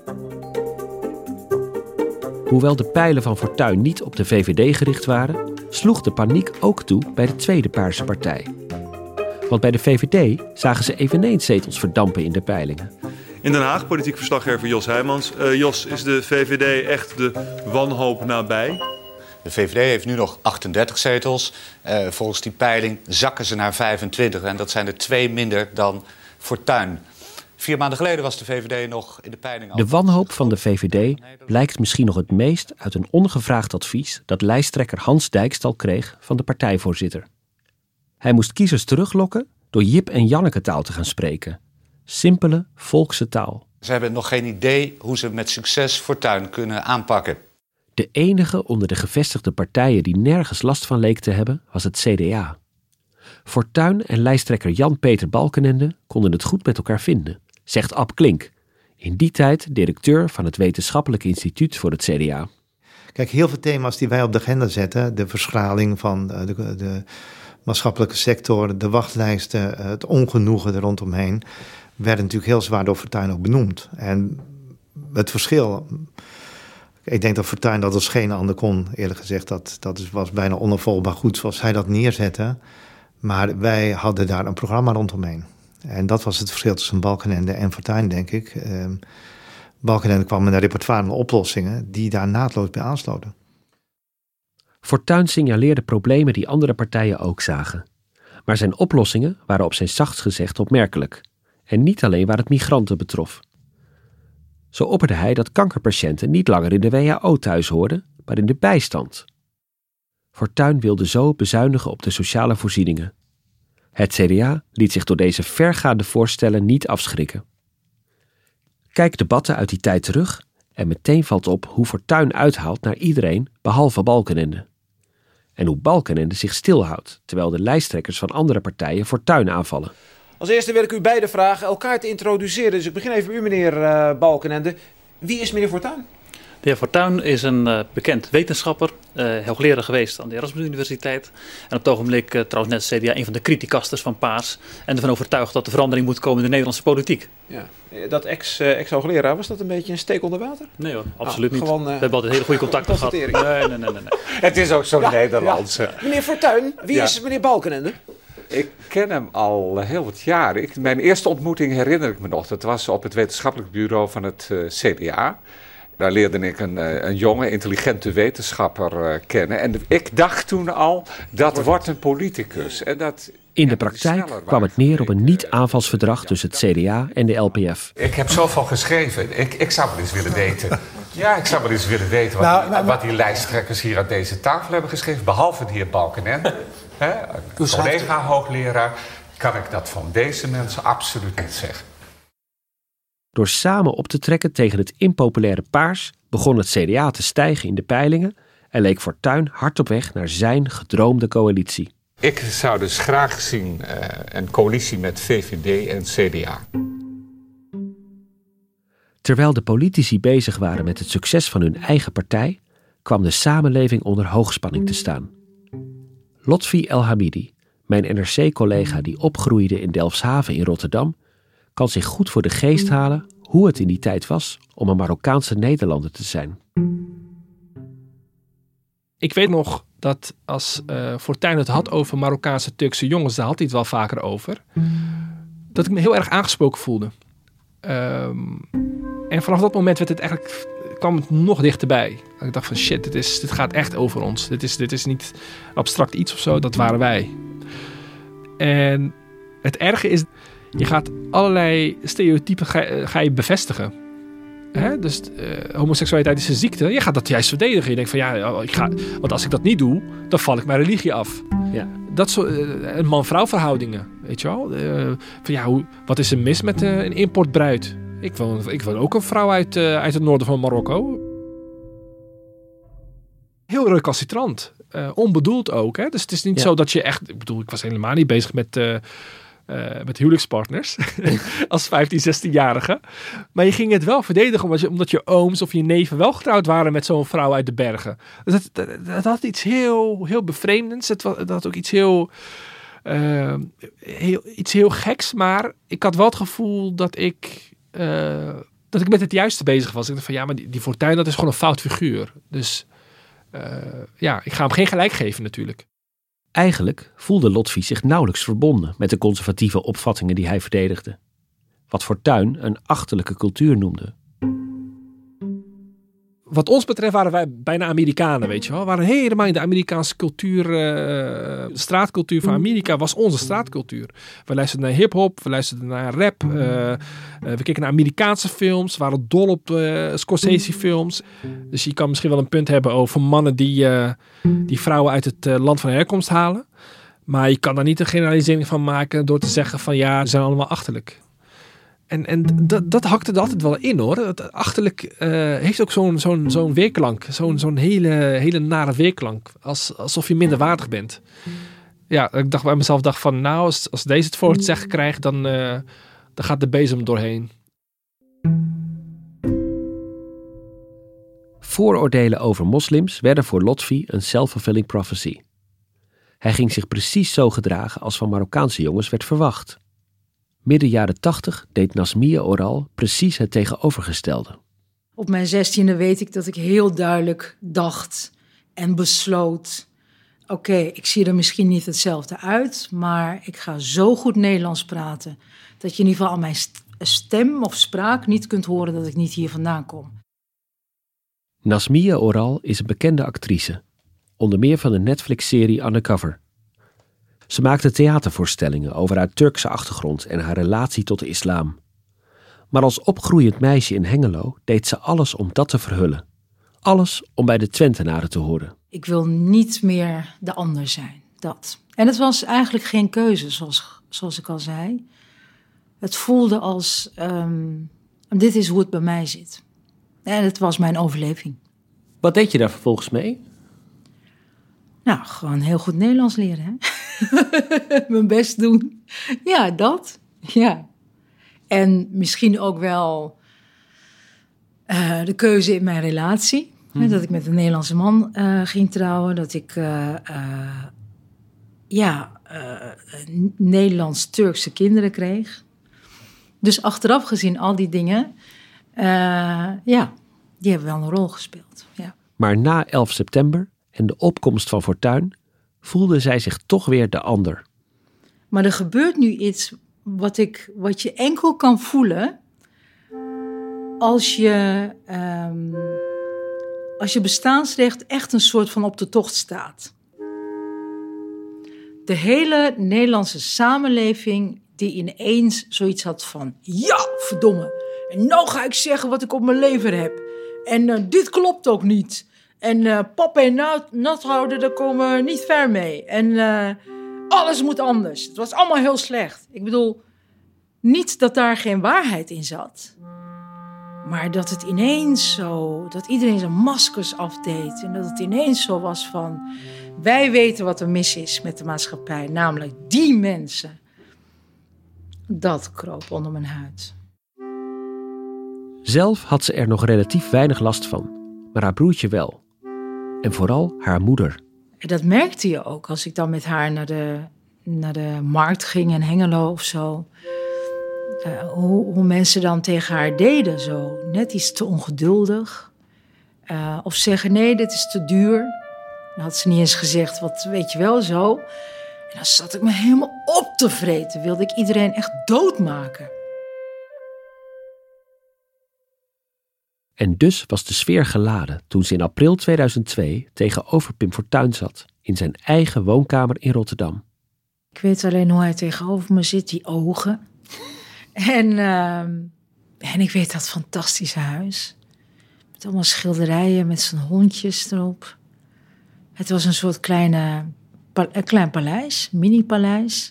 Hoewel de pijlen van Fortuyn niet op de VVD gericht waren, sloeg de paniek ook toe bij de tweede Paarse partij. Want bij de VVD zagen ze eveneens zetels verdampen in de peilingen. In Den Haag, politiek verslaggever Jos Heijmans. Jos, is de VVD echt de wanhoop nabij? De VVD heeft nu nog 38 zetels. Volgens die peiling zakken ze naar 25. En dat zijn er 2 minder dan Fortuyn. 4 maanden geleden was de VVD nog in de peiling. De wanhoop van de VVD blijkt misschien nog het meest uit een ongevraagd advies dat lijsttrekker Hans Dijkstal kreeg van de partijvoorzitter. Hij moest kiezers teruglokken door Jip en Janneke taal te gaan spreken. Simpele, volkse taal. Ze hebben nog geen idee hoe ze met succes Fortuyn kunnen aanpakken. De enige onder de gevestigde partijen die nergens last van leek te hebben, was het CDA. Fortuyn en lijsttrekker Jan-Peter Balkenende konden het goed met elkaar vinden, zegt Ab Klink, in die tijd directeur van het Wetenschappelijk Instituut voor het CDA. Kijk, heel veel thema's die wij op de agenda zetten, de verschraling van de maatschappelijke sector, de wachtlijsten, het ongenoegen er rondomheen, werden natuurlijk heel zwaar door Fortuyn ook benoemd. En het verschil, Ik denk dat Fortuyn dat als geen ander kon, eerlijk gezegd. Was bijna onafvolgbaar goed zoals hij dat neerzette. Maar wij hadden daar een programma rondomheen. En dat was het verschil tussen Balkenende en Fortuyn, denk ik. Balkenende kwam met een repertoire van oplossingen die daar naadloos bij aansloten. Fortuyn signaleerde problemen die andere partijen ook zagen. Maar zijn oplossingen waren op zijn zachtst gezegd opmerkelijk. En niet alleen waar het migranten betrof. Zo opperde hij dat kankerpatiënten niet langer in de WHO thuis hoorden, maar in de bijstand. Fortuyn wilde zo bezuinigen op de sociale voorzieningen. Het CDA liet zich door deze vergaande voorstellen niet afschrikken. Kijk debatten uit die tijd terug en meteen valt op hoe Fortuyn uithaalt naar iedereen behalve Balkenende. En hoe Balkenende zich stilhoudt, terwijl de lijsttrekkers van andere partijen Fortuyn aanvallen. Als eerste wil ik u beiden vragen elkaar te introduceren. Dus ik begin even bij u, meneer Balkenende. Wie is meneer Fortuyn? De heer Fortuyn is een bekend wetenschapper, hoogleraar geweest aan de Erasmus Universiteit. En op het ogenblik trouwens net als CDA een van de criticasters van Paas. En ervan overtuigd dat er verandering moet komen in de Nederlandse politiek. Ja. Dat ex-hoogleraar, was dat een beetje een steek onder water? Nee hoor, absoluut niet. Gewoon, we hebben altijd hele goede contacten gehad. Nee. Het is ook zo Nederlands. Ja. Meneer Fortuyn, wie is meneer Balkenende? Ik ken hem al heel wat jaren. Mijn eerste ontmoeting herinner ik me nog. Dat was op het wetenschappelijk bureau van het CDA. Daar leerde ik een jonge, intelligente wetenschapper kennen. En ik dacht toen al, dat wordt een politicus. En dat, in de praktijk kwam het neer op een niet-aanvalsverdrag tussen het CDA en de LPF. Ik heb zoveel geschreven. Ik zou wel eens willen weten. Ja, ik zou wel eens willen weten wat die lijsttrekkers hier aan deze tafel hebben geschreven. Behalve de heer Balkenende. Een collega-hoogleraar, kan ik dat van deze mensen absoluut niet zeggen. Door samen op te trekken tegen het impopulaire Paars begon het CDA te stijgen in de peilingen en leek Fortuyn hard op weg naar zijn gedroomde coalitie. Ik zou dus graag zien een coalitie met VVD en CDA. Terwijl de politici bezig waren met het succes van hun eigen partij, kwam de samenleving onder hoogspanning te staan. Lotfi El Hamidi, mijn NRC-collega die opgroeide in Delfshaven in Rotterdam, kan zich goed voor de geest halen hoe het in die tijd was om een Marokkaanse Nederlander te zijn. Ik weet nog dat als Fortuyn het had over Marokkaanse Turkse jongens, daar had hij het wel vaker over, dat ik me heel erg aangesproken voelde. En vanaf dat moment kwam het nog dichterbij. Ik dacht van shit, dit gaat echt over ons. Dit is niet abstract iets of zo, dat waren wij. En het erge is, je gaat allerlei stereotypen ga je bevestigen. Dus homoseksualiteit is een ziekte. Je gaat dat juist verdedigen. Je denkt van want als ik dat niet doe, dan val ik mijn religie af. Ja. Dat soort man-vrouw verhoudingen, weet je wel? Wat is er mis met een importbruid? Ik wil ook een vrouw uit het noorden van Marokko. Heel recalcitrant. Onbedoeld ook. Hè? Dus het is niet zo dat je echt... Ik was helemaal niet bezig met huwelijkspartners. Als 15, 16-jarige. Maar je ging het wel verdedigen omdat je ooms of je neven wel getrouwd waren met zo'n vrouw uit de bergen. Dus dat had iets heel, heel bevreemdends. Dat had ook iets heel geks. Maar ik had wel het gevoel dat ik met het juiste bezig was. Ik dacht van maar die Fortuyn, dat is gewoon een fout figuur. Dus ik ga hem geen gelijk geven natuurlijk. Eigenlijk voelde Lotfi zich nauwelijks verbonden met de conservatieve opvattingen die hij verdedigde. Wat Fortuyn een achterlijke cultuur noemde. Wat ons betreft waren wij bijna Amerikanen, weet je wel. We waren helemaal in de Amerikaanse cultuur. De straatcultuur van Amerika was onze straatcultuur. We luisterden naar hip-hop, we luisterden naar rap. We keken naar Amerikaanse films, we waren dol op Scorsese-films. Dus je kan misschien wel een punt hebben over mannen die vrouwen uit het land van herkomst halen. Maar je kan daar niet een generalisering van maken door te zeggen van ze zijn allemaal achterlijk. En dat hakte er altijd wel in, hoor. Dat achterlijk heeft ook zo'n weerklank. Zo'n hele nare weerklank. Alsof je minderwaardig bent. Ja, ik dacht bij mezelf van als deze het voor het zeggen krijgt, dan gaat de bezem doorheen. Vooroordelen over moslims werden voor Lotfi een self-fulfilling prophecy. Hij ging zich precies zo gedragen als van Marokkaanse jongens werd verwacht. Midden jaren 80 deed Nasmia Oral precies het tegenovergestelde. Op mijn 16e weet ik dat ik heel duidelijk dacht en besloot... Oké, ik zie er misschien niet hetzelfde uit... maar ik ga zo goed Nederlands praten... dat je in ieder geval aan mijn stem of spraak niet kunt horen... dat ik niet hier vandaan kom. Nazmiye Oral is een bekende actrice. Onder meer van de Netflix-serie Undercover. Ze maakte theatervoorstellingen over haar Turkse achtergrond... en haar relatie tot de islam. Maar als opgroeiend meisje in Hengelo deed ze alles om dat te verhullen. Alles om bij de Twentenaren te horen. Ik wil niet meer de ander zijn, dat. En het was eigenlijk geen keuze, zoals ik al zei. Het voelde als, dit is hoe het bij mij zit. En het was mijn overleving. Wat deed je daar vervolgens mee? Nou, gewoon heel goed Nederlands leren, hè. Mijn best doen. Ja, dat. Ja. En misschien ook wel de keuze in mijn relatie. Dat ik met een Nederlandse man ging trouwen. Dat ik Nederlands-Turkse kinderen kreeg. Dus achteraf gezien al die dingen... die hebben wel een rol gespeeld. Ja. Maar na 11 september en de opkomst van Fortuyn... voelde zij zich toch weer de ander. Maar er gebeurt nu iets wat je enkel kan voelen... als je bestaansrecht echt een soort van op de tocht staat. De hele Nederlandse samenleving die ineens zoiets had van... ja, verdomme, en nou ga ik zeggen wat ik op mijn lever heb. En dit klopt ook niet. En pap en nat houden, daar komen we niet ver mee. En alles moet anders. Het was allemaal heel slecht. Ik bedoel, niet dat daar geen waarheid in zat... maar dat het ineens zo... dat iedereen zijn maskers afdeed... en dat het ineens zo was van... wij weten wat er mis is met de maatschappij... namelijk die mensen. Dat kroop onder mijn huid. Zelf had ze er nog relatief weinig last van. Maar haar broertje wel. En vooral haar moeder. Dat merkte je ook als ik dan met haar naar de markt ging in Hengelo of zo... Hoe mensen dan tegen haar deden, zo. Net iets te ongeduldig. Of zeggen, nee, dit is te duur. Dan had ze niet eens gezegd, wat weet je wel, zo. En dan zat ik me helemaal op te vreten. Wilde ik iedereen echt doodmaken. En dus was de sfeer geladen toen ze in april 2002 tegenover Pim Fortuyn zat. In zijn eigen woonkamer in Rotterdam. Ik weet alleen hoe hij tegenover me zit, die ogen... En ik weet dat fantastische huis. Met allemaal schilderijen met zijn hondjes erop. Het was een soort klein paleis, mini-paleis.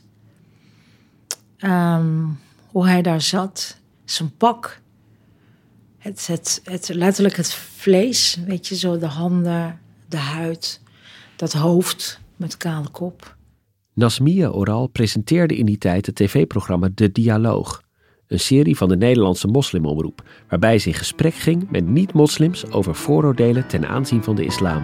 Hoe hij daar zat. Zijn pak. Letterlijk het vlees. Weet je, zo de handen, de huid. Dat hoofd met kale kop. Nazmiye Oral presenteerde in die tijd het tv-programma De Dialoog. Een serie van de Nederlandse moslimomroep... waarbij ze in gesprek ging met niet-moslims... over vooroordelen ten aanzien van de islam.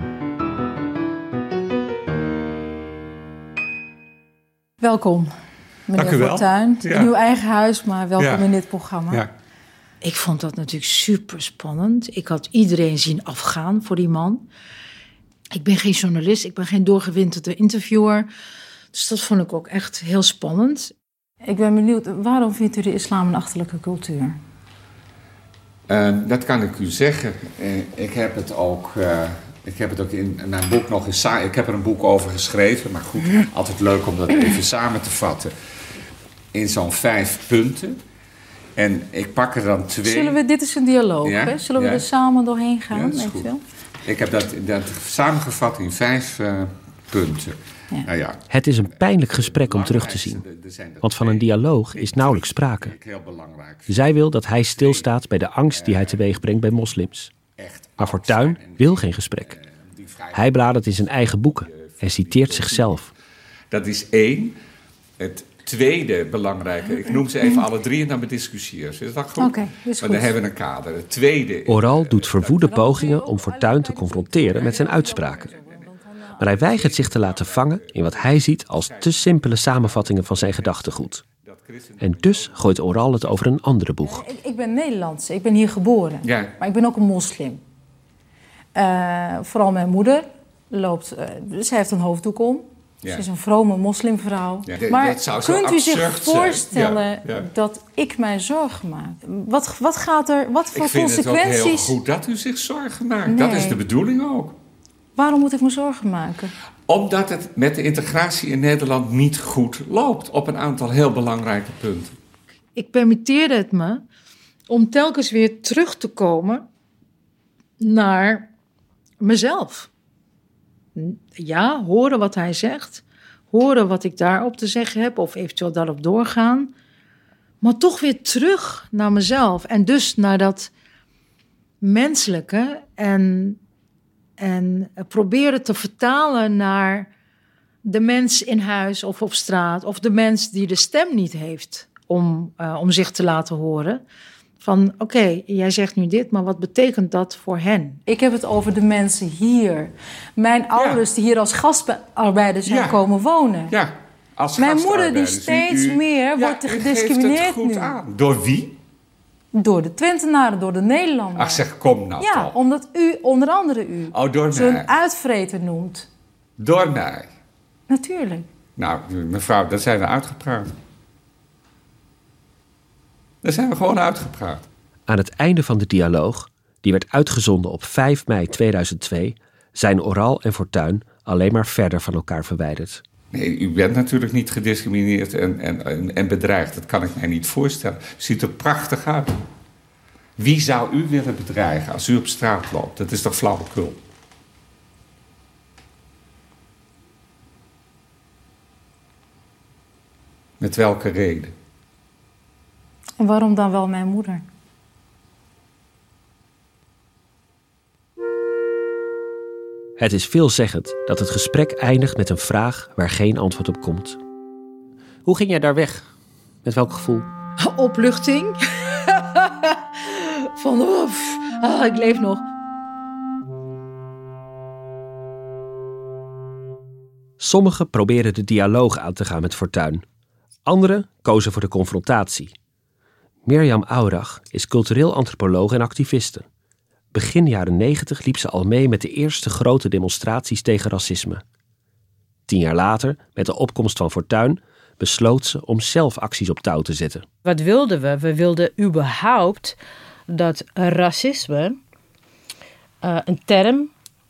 Welkom, meneer Fortuyn. Ja. In uw eigen huis, maar welkom in dit programma. Ja. Ik vond dat natuurlijk super spannend. Ik had iedereen zien afgaan voor die man. Ik ben geen journalist, ik ben geen doorgewinterde interviewer. Dus dat vond ik ook echt heel spannend. Ik ben benieuwd, waarom vindt u de islam een achterlijke cultuur? Dat kan ik u zeggen. Ik heb het ook in mijn boek nog eens... Ik heb er een boek over geschreven, maar goed, altijd leuk om dat even samen te vatten. In zo'n 5 punten. En ik pak er dan 2... Dit is een dialoog, hè? Zullen we er samen doorheen gaan? Ja, dat is goed. Ik heb dat samengevat in 5 punten. Ja. Nou ja. Het is een pijnlijk gesprek om terug te zien. Want van een dialoog is nauwelijks sprake. Zij wil dat hij stilstaat bij de angst die hij teweeg brengt bij moslims. Maar Fortuyn wil geen gesprek. Hij bladert in zijn eigen boeken en citeert zichzelf. Dat is 1. Het tweede belangrijke, ik noem ze even alle 3 en dan bediscussiëren. Is dat goed? Oké, is goed. Maar dan hebben we een kader. Het tweede... Oral doet verwoede pogingen om Fortuyn te confronteren met zijn uitspraken. Maar hij weigert zich te laten vangen in wat hij ziet als te simpele samenvattingen van zijn gedachtegoed. En dus gooit Oral het over een andere boeg. Ik ben Nederlands, ik ben hier geboren. Ja. Maar ik ben ook een moslim. Vooral mijn moeder loopt... zij heeft een hoofddoek om. Ja. Ze is een vrome moslimvrouw. Ja. Maar Dat zou zo kunt u zich absurd zijn. voorstellen Ja. dat ik mij zorgen maak? Wat gaat er... Wat voor Ik vind consequenties... het ook heel goed dat u zich zorgen maakt. Nee. Dat is de bedoeling ook. Waarom moet ik me zorgen maken? Omdat het met de integratie in Nederland niet goed loopt. Op een aantal heel belangrijke punten. Ik permitteerde het me om telkens weer terug te komen naar mezelf. Ja, horen wat hij zegt. Horen wat ik daarop te zeggen heb. Of eventueel daarop doorgaan. Maar toch weer terug naar mezelf. En dus naar dat menselijke. En proberen te vertalen naar de mens in huis of op straat. Of de mens die de stem niet heeft om zich te laten horen. Van oké, jij zegt nu dit, maar wat betekent dat voor hen? Ik heb het over de mensen hier. Mijn ouders die hier als gastarbeiders zijn komen wonen. Ja, als mijn moeder die gastarbeiders. steeds meer wordt gediscrimineerd geeft het goed nu. aan. Door wie? Door de Twentenaren, door de Nederlanders. Ach zeg, kom nou ja, toch. omdat u, onder andere u, Door zo'n mij. uitvreter noemt. Door mij. Natuurlijk. Nou, mevrouw, daar zijn we uitgepraat. Daar zijn we gewoon uitgepraat. Aan het einde van de dialoog, die werd uitgezonden op 5 mei 2002... zijn Oral en Fortuyn alleen maar verder van elkaar verwijderd. Nee, u bent natuurlijk niet gediscrimineerd en bedreigd. Dat kan ik mij niet voorstellen. U ziet er prachtig uit. Wie zou u willen bedreigen als u op straat loopt? Dat is toch flauwekul? Met welke reden? En waarom dan wel mijn moeder? Het is veelzeggend dat het gesprek eindigt met een vraag waar geen antwoord op komt. Hoe ging jij daar weg? Met welk gevoel? Opluchting. Van, ik leef nog. Sommigen probeerden de dialoog aan te gaan met Fortuyn. Anderen kozen voor de confrontatie. Mirjam Aurach is cultureel antropoloog en activiste. Begin jaren 90 liep ze al mee met de eerste grote demonstraties tegen racisme. 10 jaar later, met de opkomst van Fortuyn, besloot ze om zelf acties op touw te zetten. Wat wilden we? We wilden überhaupt dat racisme een term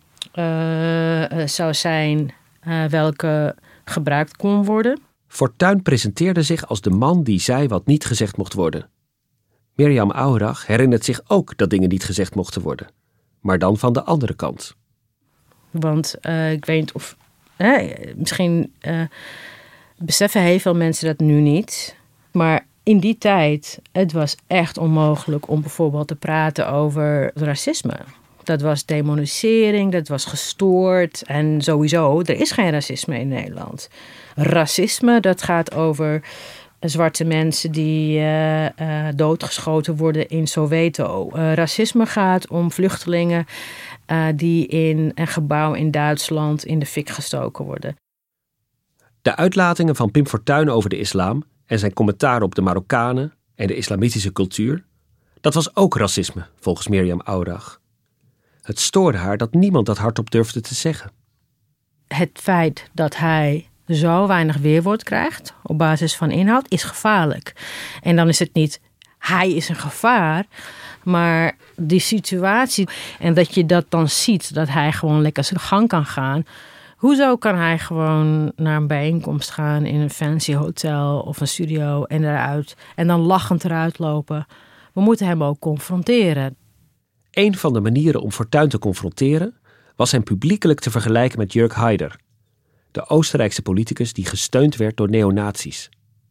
zou zijn welke gebruikt kon worden. Fortuyn presenteerde zich als de man die zei wat niet gezegd mocht worden. Mirjam Aurach herinnert zich ook dat dingen niet gezegd mochten worden. Maar dan van de andere kant. Want ik weet niet of... misschien beseffen heel veel mensen dat nu niet. Maar in die tijd, het was echt onmogelijk om bijvoorbeeld te praten over racisme. Dat was demonisering, dat was gestoord. En sowieso, er is geen racisme in Nederland. Racisme, dat gaat over zwarte mensen die doodgeschoten worden in Soweto. Racisme gaat om vluchtelingen die in een gebouw in Duitsland in de fik gestoken worden. De uitlatingen van Pim Fortuyn over de islam en zijn commentaar op de Marokkanen en de islamitische cultuur, dat was ook racisme, volgens Mirjam Aurach. Het stoorde haar dat niemand dat hardop durfde te zeggen. Het feit dat hij zo weinig weerwoord krijgt op basis van inhoud is gevaarlijk. En dan is het niet hij is een gevaar, maar die situatie en dat je dat dan ziet, dat hij gewoon lekker zijn gang kan gaan. Hoezo kan hij gewoon naar een bijeenkomst gaan in een fancy hotel of een studio en eruit en dan lachend eruit lopen? We moeten hem ook confronteren. Een van de manieren om Fortuyn te confronteren was hem publiekelijk te vergelijken met Jörg Haider, de Oostenrijkse politicus die gesteund werd door neonazies.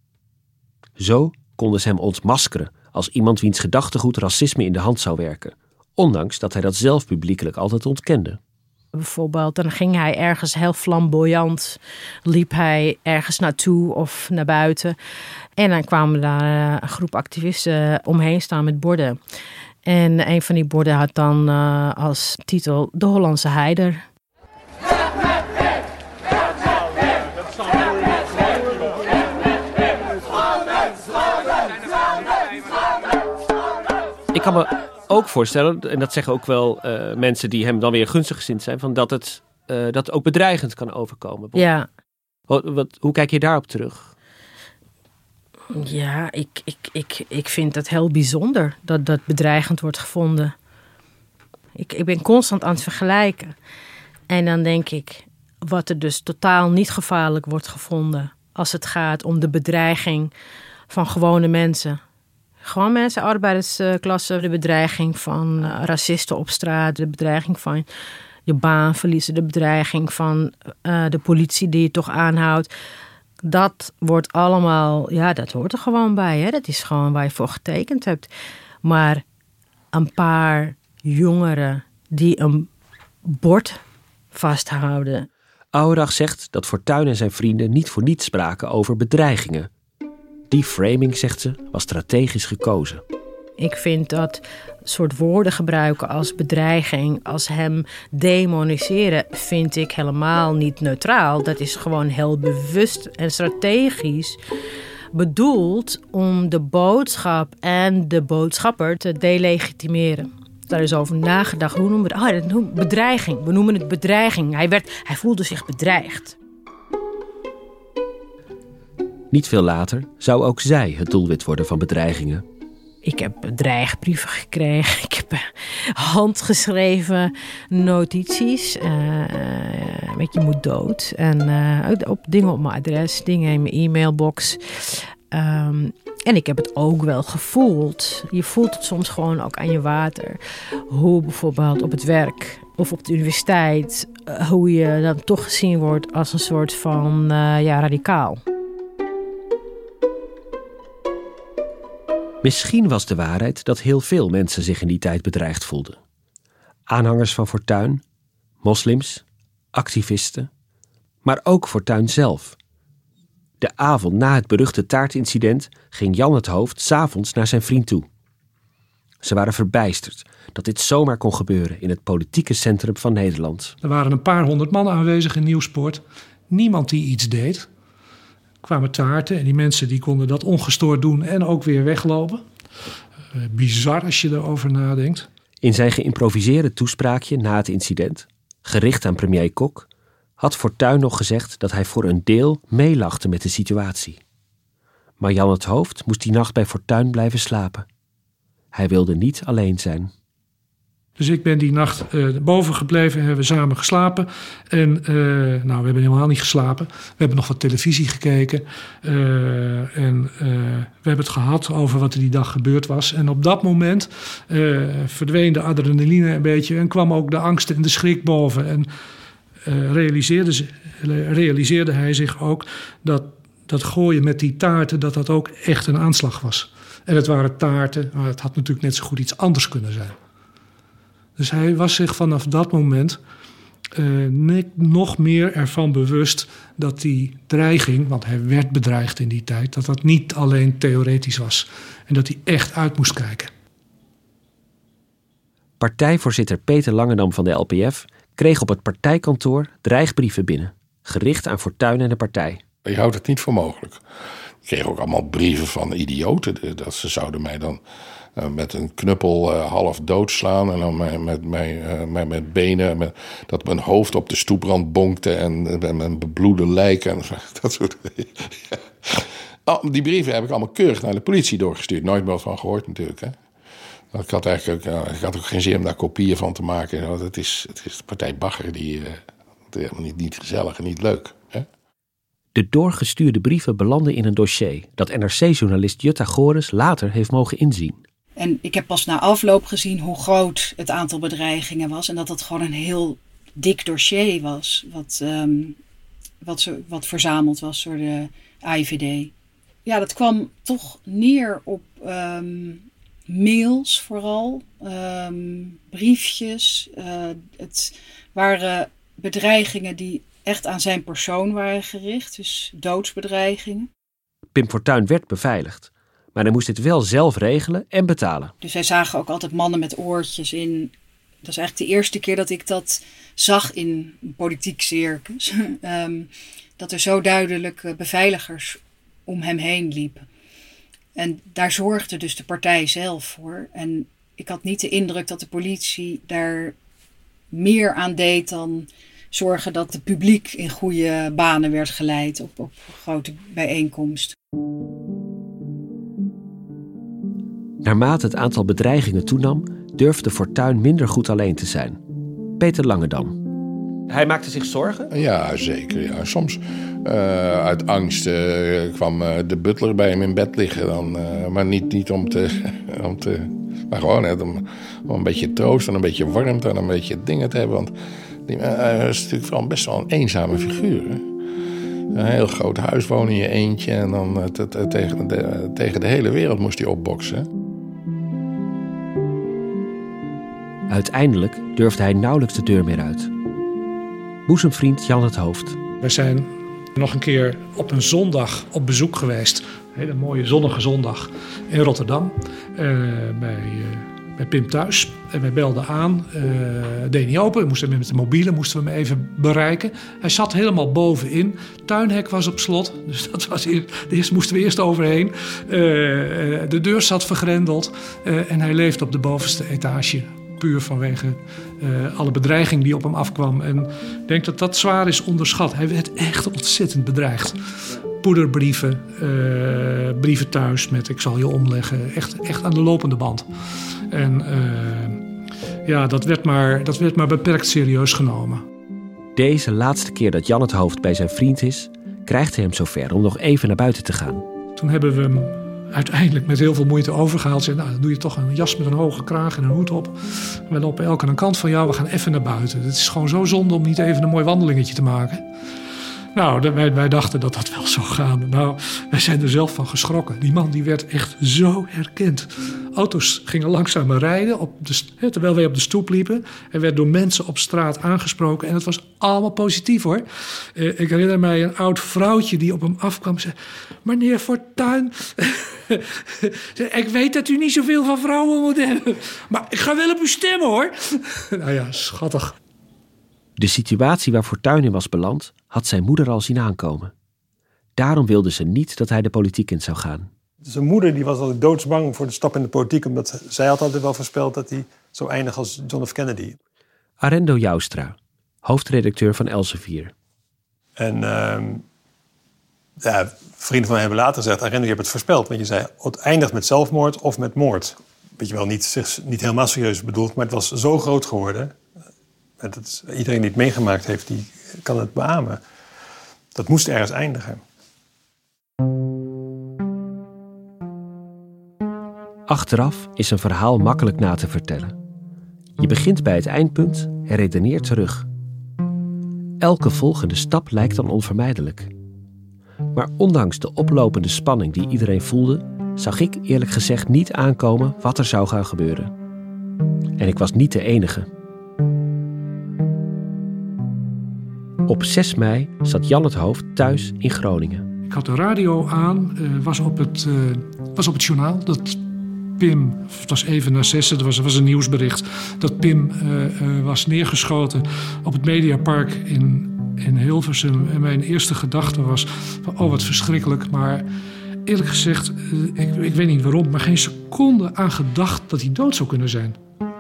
Zo konden ze hem ontmaskeren als iemand wiens gedachtegoed racisme in de hand zou werken, ondanks dat hij dat zelf publiekelijk altijd ontkende. Bijvoorbeeld, dan ging hij ergens heel flamboyant, liep hij ergens naartoe of naar buiten. En dan kwamen daar een groep activisten omheen staan met borden. En een van die borden had dan als titel De Hollandse Haider. Ik kan me ook voorstellen, en dat zeggen ook wel mensen die hem dan weer gunstig gezind zijn, van dat het ook bedreigend kan overkomen. Ja. Hoe kijk je daarop terug? Ja, ik vind dat heel bijzonder dat bedreigend wordt gevonden. Ik ben constant aan het vergelijken. En dan denk ik, wat er dus totaal niet gevaarlijk wordt gevonden als het gaat om de bedreiging van gewone mensen. Gewoon mensen, arbeidersklasse, de bedreiging van racisten op straat, de bedreiging van je baan verliezen, de bedreiging van de politie die je toch aanhoudt. Dat wordt allemaal, ja, dat hoort er gewoon bij. Hè? Dat is gewoon waar je voor getekend hebt. Maar een paar jongeren die een bord vasthouden. Aurach zegt dat Fortuyn en zijn vrienden niet voor niets spraken over bedreigingen. Die framing, zegt ze, was strategisch gekozen. Ik vind dat soort woorden gebruiken als bedreiging, als hem demoniseren, vind ik helemaal niet neutraal. Dat is gewoon heel bewust en strategisch bedoeld om de boodschap en de boodschapper te delegitimeren. Daar is over nagedacht. Hoe noemen we het? Oh, bedreiging. We noemen het bedreiging. Hij voelde zich bedreigd. Niet veel later zou ook zij het doelwit worden van bedreigingen. Ik heb dreigbrieven gekregen. Ik heb handgeschreven notities. Met je moet dood. En op dingen op mijn adres, dingen in mijn e-mailbox. En ik heb het ook wel gevoeld. Je voelt het soms gewoon ook aan je water. Hoe bijvoorbeeld op het werk of op de universiteit, hoe je dan toch gezien wordt als een soort van radicaal. Misschien was de waarheid dat heel veel mensen zich in die tijd bedreigd voelden. Aanhangers van Fortuyn, moslims, activisten, maar ook Fortuyn zelf. De avond na het beruchte taartincident ging Jan het Hoofd 's avonds naar zijn vriend toe. Ze waren verbijsterd dat dit zomaar kon gebeuren in het politieke centrum van Nederland. Er waren een paar honderd man aanwezig in Nieuwspoort. Niemand die iets deed. Er kwamen taarten en die mensen die konden dat ongestoord doen en ook weer weglopen. Bizar als je erover nadenkt. In zijn geïmproviseerde toespraakje na het incident, gericht aan premier Kok, had Fortuyn nog gezegd dat hij voor een deel meelachte met de situatie. Maar Jan het Hoofd moest die nacht bij Fortuyn blijven slapen. Hij wilde niet alleen zijn. Dus ik ben die nacht boven gebleven en hebben we samen geslapen. En we hebben helemaal niet geslapen. We hebben nog wat televisie gekeken. We hebben het gehad over wat er die dag gebeurd was. En op dat moment verdween de adrenaline een beetje. En kwam ook de angst en de schrik boven. En realiseerde hij zich ook dat gooien met die taarten, dat ook echt een aanslag was. En het waren taarten, maar het had natuurlijk net zo goed iets anders kunnen zijn. Dus hij was zich vanaf dat moment nog meer ervan bewust dat die dreiging, want hij werd bedreigd in die tijd, dat niet alleen theoretisch was. En dat hij echt uit moest kijken. Partijvoorzitter Peter Langendam van de LPF kreeg op het partijkantoor dreigbrieven binnen, gericht aan Fortuyn en de partij. Je houdt het niet voor mogelijk. Ik kreeg ook allemaal brieven van idioten. Dat ze zouden mij dan met een knuppel half doodslaan. En dan met benen, dat mijn hoofd op de stoeprand bonkte. En mijn bebloede lijken. En dat soort dingen. Ja. Die brieven heb ik allemaal keurig naar de politie doorgestuurd. Nooit meer van gehoord natuurlijk. Hè. Ik had ook geen zin om daar kopieën van te maken. Want het is de partij Bagger. Het is helemaal niet gezellig en niet leuk. Hè. De doorgestuurde brieven belanden in een dossier dat NRC-journalist Jutta Gores later heeft mogen inzien. En ik heb pas na afloop gezien hoe groot het aantal bedreigingen was. En dat het gewoon een heel dik dossier was. Wat verzameld was door de AIVD. Ja, dat kwam toch neer op mails vooral. Briefjes. Het waren bedreigingen die echt aan zijn persoon waren gericht. Dus doodsbedreigingen. Pim Fortuyn werd beveiligd. Maar hij moest het wel zelf regelen en betalen. Dus wij zagen ook altijd mannen met oortjes in. Dat is eigenlijk de eerste keer dat ik dat zag in een politiek circus. Dat er zo duidelijk beveiligers om hem heen liepen. En daar zorgde dus de partij zelf voor. En ik had niet de indruk dat de politie daar meer aan deed dan zorgen dat het publiek in goede banen werd geleid op grote bijeenkomsten. Naarmate het aantal bedreigingen toenam, durfde Fortuyn minder goed alleen te zijn. Peter Langedam. Hij maakte zich zorgen? Ja, zeker. Ja. Soms uit angst kwam de butler bij hem in bed liggen. Dan, maar niet om te maar gewoon om een beetje troost en een beetje warmte en een beetje dingen te hebben. Want hij is natuurlijk wel best wel een eenzame figuur. Hè? Een heel groot huis wonen in je eentje en dan tegen de hele wereld moest hij opboksen. Uiteindelijk durfde hij nauwelijks de deur meer uit. Boezemvriend Jan het Hoofd. We zijn nog een keer op een zondag op bezoek geweest. Een hele mooie zonnige zondag in Rotterdam. Bij Pim thuis. En wij belden aan. Deed niet open. Met de mobiele moesten we hem even bereiken. Hij zat helemaal bovenin. Tuinhek was op slot. Dus dat was eerst moesten we eerst overheen. De deur zat vergrendeld. En hij leefde op de bovenste etage. Puur vanwege alle bedreiging die op hem afkwam. En ik denk dat dat zwaar is onderschat. Hij werd echt ontzettend bedreigd. Poederbrieven, brieven thuis met ik zal je omleggen. Echt aan de lopende band. En dat werd maar beperkt serieus genomen. Deze laatste keer dat Jan het Hoofd bij zijn vriend is, krijgt hij hem zover om nog even naar buiten te gaan. Toen hebben we hem uiteindelijk met heel veel moeite overgehaald. Zei, dan doe je toch een jas met een hoge kraag en een hoed op. We lopen elk aan een kant van jou, we gaan even naar buiten. Het is gewoon zo zonde om niet even een mooi wandelingetje te maken. Nou, wij dachten dat dat wel zou gaan. Nou, wij zijn er zelf van geschrokken. Die man die werd echt zo herkend. Auto's gingen langzamer rijden terwijl wij op de stoep liepen. Hij werd door mensen op straat aangesproken. En het was allemaal positief hoor. Ik herinner mij een oud vrouwtje die op hem afkwam. Zei, meneer Fortuyn, ik weet dat u niet zoveel van vrouwen moet hebben. Maar ik ga wel op u stemmen hoor. Nou ja, schattig. De situatie waar Fortuyn in was beland, had zijn moeder al zien aankomen. Daarom wilde ze niet dat hij de politiek in zou gaan. Zijn moeder die was altijd doodsbang voor de stap in de politiek, omdat zij had altijd wel voorspeld dat hij zou eindigen als John F. Kennedy. Arendo Joustra, hoofdredacteur van Elsevier. En vrienden van mij hebben later gezegd, Arendo, je hebt het voorspeld. Want je zei, het eindigt met zelfmoord of met moord. Weet je wel, niet helemaal serieus bedoeld, maar het was zo groot geworden. Iedereen die het meegemaakt heeft, die kan het beamen. Dat moest ergens eindigen. Achteraf is een verhaal makkelijk na te vertellen. Je begint bij het eindpunt en redeneert terug. Elke volgende stap lijkt dan onvermijdelijk. Maar ondanks de oplopende spanning die iedereen voelde, zag ik eerlijk gezegd niet aankomen wat er zou gaan gebeuren. En ik was niet de enige. Op 6 mei zat Jan het Hoofd thuis in Groningen. Ik had de radio aan, was op het journaal. Dat Pim, het was even na 6, er was een nieuwsbericht dat Pim was neergeschoten op het Mediapark in Hilversum. En mijn eerste gedachte was van, oh wat verschrikkelijk. Maar eerlijk gezegd, ik weet niet waarom, maar geen seconde aan gedacht dat hij dood zou kunnen zijn.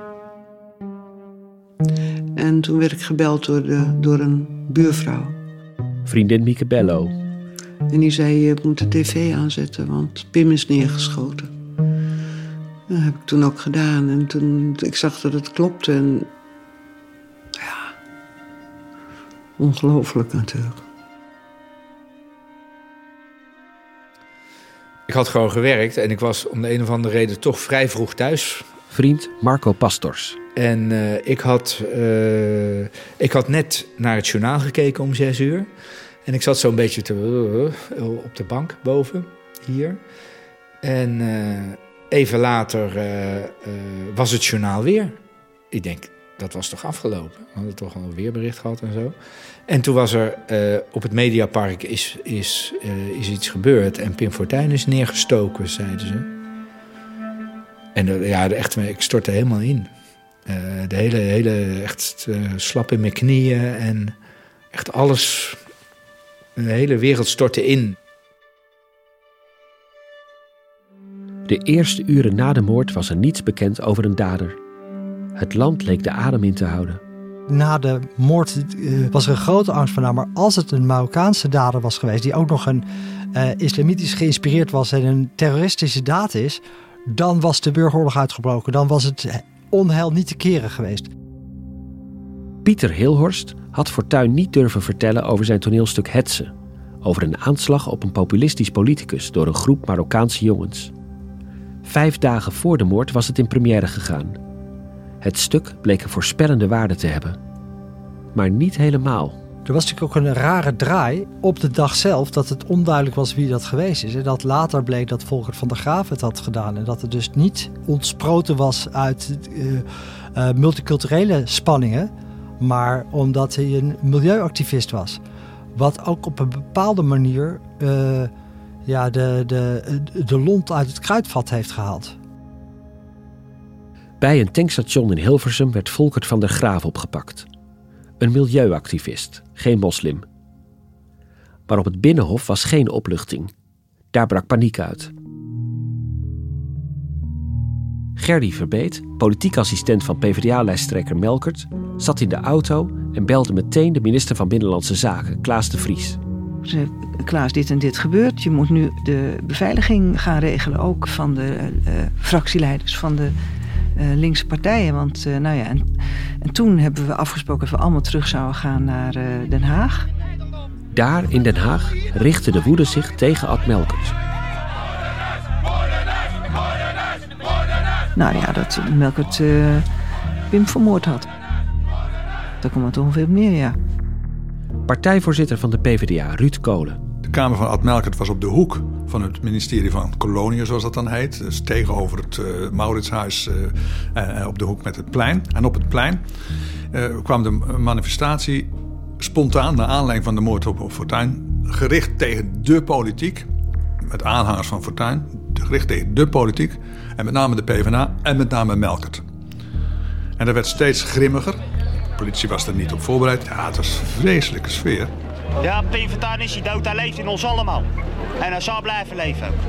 En toen werd ik gebeld door een buurvrouw. Vriendin Mieke Bello. En die zei, je moet de tv aanzetten, want Pim is neergeschoten. Dat heb ik toen ook gedaan. En toen ik zag dat het klopte. En ja, ongelooflijk natuurlijk. Ik had gewoon gewerkt en ik was om de een of andere reden toch vrij vroeg thuis. Vriend Marco Pastors. En ik had net naar het journaal gekeken om 6 uur. En ik zat zo'n beetje op de bank boven, hier. En even later was het journaal weer. Ik denk, dat was toch afgelopen? We hadden toch al een weerbericht gehad en zo. En toen was er op het Mediapark is iets gebeurd. En Pim Fortuyn is neergestoken, zeiden ze. En ik stortte helemaal in. De hele echt slap in mijn knieën en echt alles. De hele wereld stortte in. De eerste uren na de moord was er niets bekend over een dader. Het land leek de adem in te houden. Na de moord was er een grote angst van, maar als het een Marokkaanse dader was geweest, die ook nog een islamitisch geïnspireerd was en een terroristische daad is, dan was de burgeroorlog uitgebroken. Dan was het onheil niet te keren geweest. Pieter Hilhorst had Fortuyn niet durven vertellen over zijn toneelstuk Hetze, over een aanslag op een populistisch politicus door een groep Marokkaanse jongens. 5 dagen voor de moord was het in première gegaan. Het stuk bleek een voorspellende waarde te hebben. Maar niet helemaal. Er was natuurlijk ook een rare draai op de dag zelf dat het onduidelijk was wie dat geweest is. En dat later bleek dat Volkert van der Graaf het had gedaan. En dat het dus niet ontsproten was uit multiculturele spanningen, maar omdat hij een milieuactivist was. Wat ook op een bepaalde manier de lont uit het kruidvat heeft gehaald. Bij een tankstation in Hilversum werd Volkert van der Graaf opgepakt. Een milieuactivist, geen moslim. Maar op het Binnenhof was geen opluchting. Daar brak paniek uit. Gerdy Verbeet, politiek assistent van PvdA-lijsttrekker Melkert, zat in de auto en belde meteen de minister van Binnenlandse Zaken, Klaas de Vries. Klaas, dit en dit gebeurt. Je moet nu de beveiliging gaan regelen, ook van de fractieleiders van de linkse partijen. Want en toen hebben we afgesproken dat we allemaal terug zouden gaan naar Den Haag. Daar in Den Haag richtte de woede zich tegen Ad Melkert. Nou ja, dat Melkert Pim vermoord had. Daar komt het ongeveer op neer, ja. Partijvoorzitter van de PvdA, Ruud Kolen. De kamer van Ad Melkert was op de hoek van het ministerie van Koloniën, zoals dat dan heet. Dus tegenover het Mauritshuis op de hoek met het plein. En op het plein kwam de manifestatie spontaan, naar aanleiding van de moord op Fortuyn, gericht tegen de politiek. Met aanhangers van Fortuyn, gericht tegen de politiek. En met name de PvdA en met name Melkert. En dat werd steeds grimmiger. De politie was er niet op voorbereid. Ja, het was een vreselijke sfeer. Ja, Pim Fortuyn is niet dood. Hij leeft in ons allemaal. En hij zal blijven leven ook.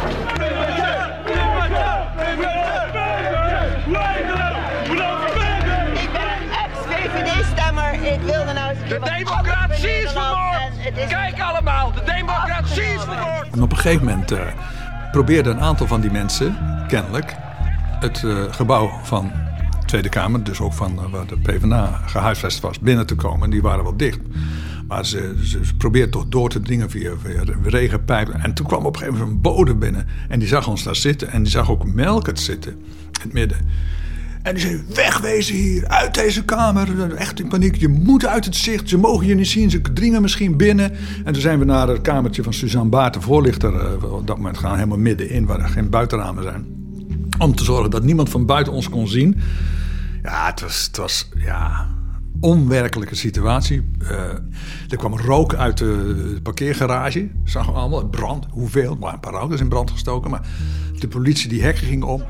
Ik ben een ex-VVD-stemmer. Ik wilde nou eens... De democratie is vermoord! Kijk allemaal, de democratie is vermoord! En op een gegeven moment probeerde een aantal van die mensen, kennelijk, het gebouw van de Tweede Kamer, dus ook van waar de PvdA gehuisvest was, binnen te komen. En die waren wel dicht. Maar ze probeerden toch door te dringen via regenpijpen. En toen kwam op een gegeven moment een bode binnen. En die zag ons daar zitten. En die zag ook Melkert zitten in het midden. En die zei, wegwezen hier, uit deze kamer. Echt in paniek, je moet uit het zicht. Ze mogen je niet zien, ze dringen misschien binnen. En toen zijn we naar het kamertje van Suzanne Baart, de voorlichter. Op dat moment gaan we helemaal middenin, waar er geen buitenramen zijn. Om te zorgen dat niemand van buiten ons kon zien. Ja, het was onwerkelijke situatie. Er kwam rook uit de parkeergarage. Zagen we allemaal, brand. Hoeveel? Maar een paar auto's in brand gestoken. Maar de politie die hekken ging om.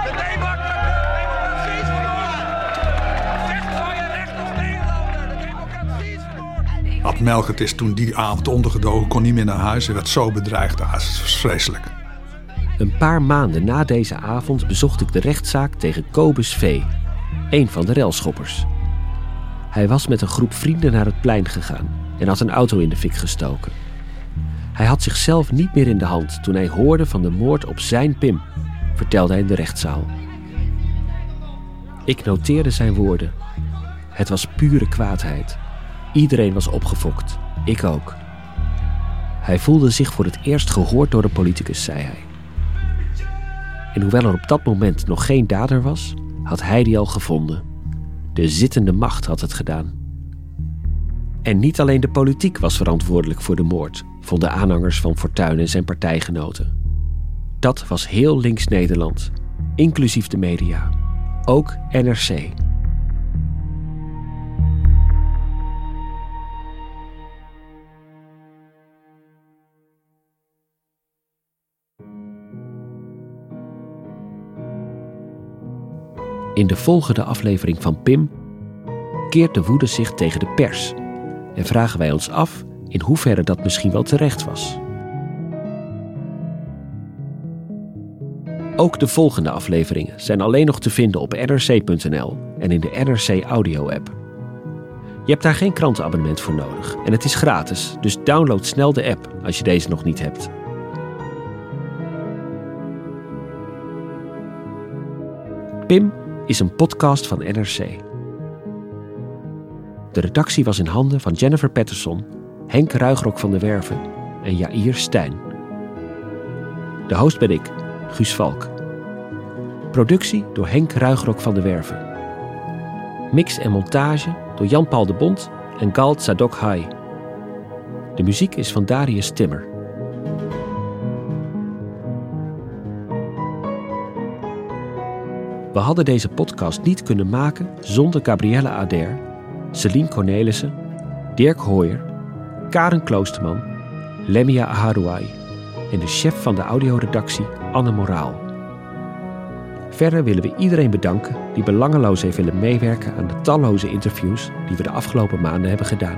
Ad Melkert is toen die avond ondergedoken, kon niet meer naar huis. Hij werd zo bedreigd. Het was vreselijk. Een paar maanden na deze avond bezocht ik de rechtszaak tegen Kobus V., een van de relschoppers. Hij was met een groep vrienden naar het plein gegaan en had een auto in de fik gestoken. Hij had zichzelf niet meer in de hand toen hij hoorde van de moord op zijn Pim, vertelde hij in de rechtszaal. Ik noteerde zijn woorden. Het was pure kwaadheid. Iedereen was opgefokt, ik ook. Hij voelde zich voor het eerst gehoord door de politicus, zei hij. En hoewel er op dat moment nog geen dader was, had hij die al gevonden. De zittende macht had het gedaan. En niet alleen de politiek was verantwoordelijk voor de moord, vonden aanhangers van Fortuyn en zijn partijgenoten. Dat was heel links Nederland, inclusief de media. Ook NRC. In de volgende aflevering van Pim keert de woede zich tegen de pers en vragen wij ons af in hoeverre dat misschien wel terecht was. Ook de volgende afleveringen zijn alleen nog te vinden op nrc.nl en in de NRC Audio-app. Je hebt daar geen krantenabonnement voor nodig en het is gratis, dus download snel de app als je deze nog niet hebt. Pim is een podcast van NRC. De redactie was in handen van Jennifer Patterson, Henk Ruigrok van der Werven en Jair Stijn. De host ben ik, Guus Valk. Productie door Henk Ruigrok van der Werven. Mix en montage door Jan-Paul de Bont en Gal Zadok Hai. De muziek is van Darius Timmer. We hadden deze podcast niet kunnen maken zonder Gabrielle Ader, Celine Cornelissen, Dirk Hooyer, Karen Kloosterman, Lemia Aharouai en de chef van de audioredactie Anne Moraal. Verder willen we iedereen bedanken die belangeloos heeft willen meewerken aan de talloze interviews die we de afgelopen maanden hebben gedaan.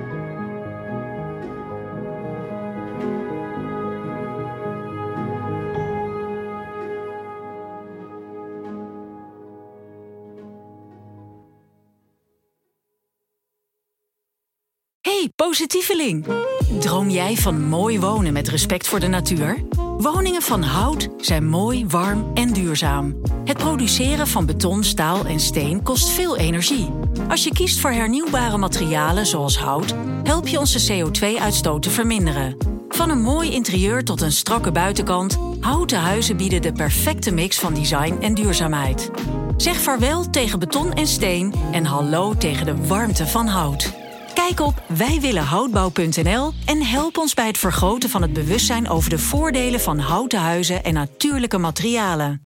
Hey, positieveling! Droom jij van mooi wonen met respect voor de natuur? Woningen van hout zijn mooi, warm en duurzaam. Het produceren van beton, staal en steen kost veel energie. Als je kiest voor hernieuwbare materialen zoals hout, help je onze CO2-uitstoot te verminderen. Van een mooi interieur tot een strakke buitenkant, houten huizen bieden de perfecte mix van design en duurzaamheid. Zeg vaarwel tegen beton en steen en hallo tegen de warmte van hout. Kijk op wijwillenhoutbouw.nl en help ons bij het vergroten van het bewustzijn over de voordelen van houten huizen en natuurlijke materialen.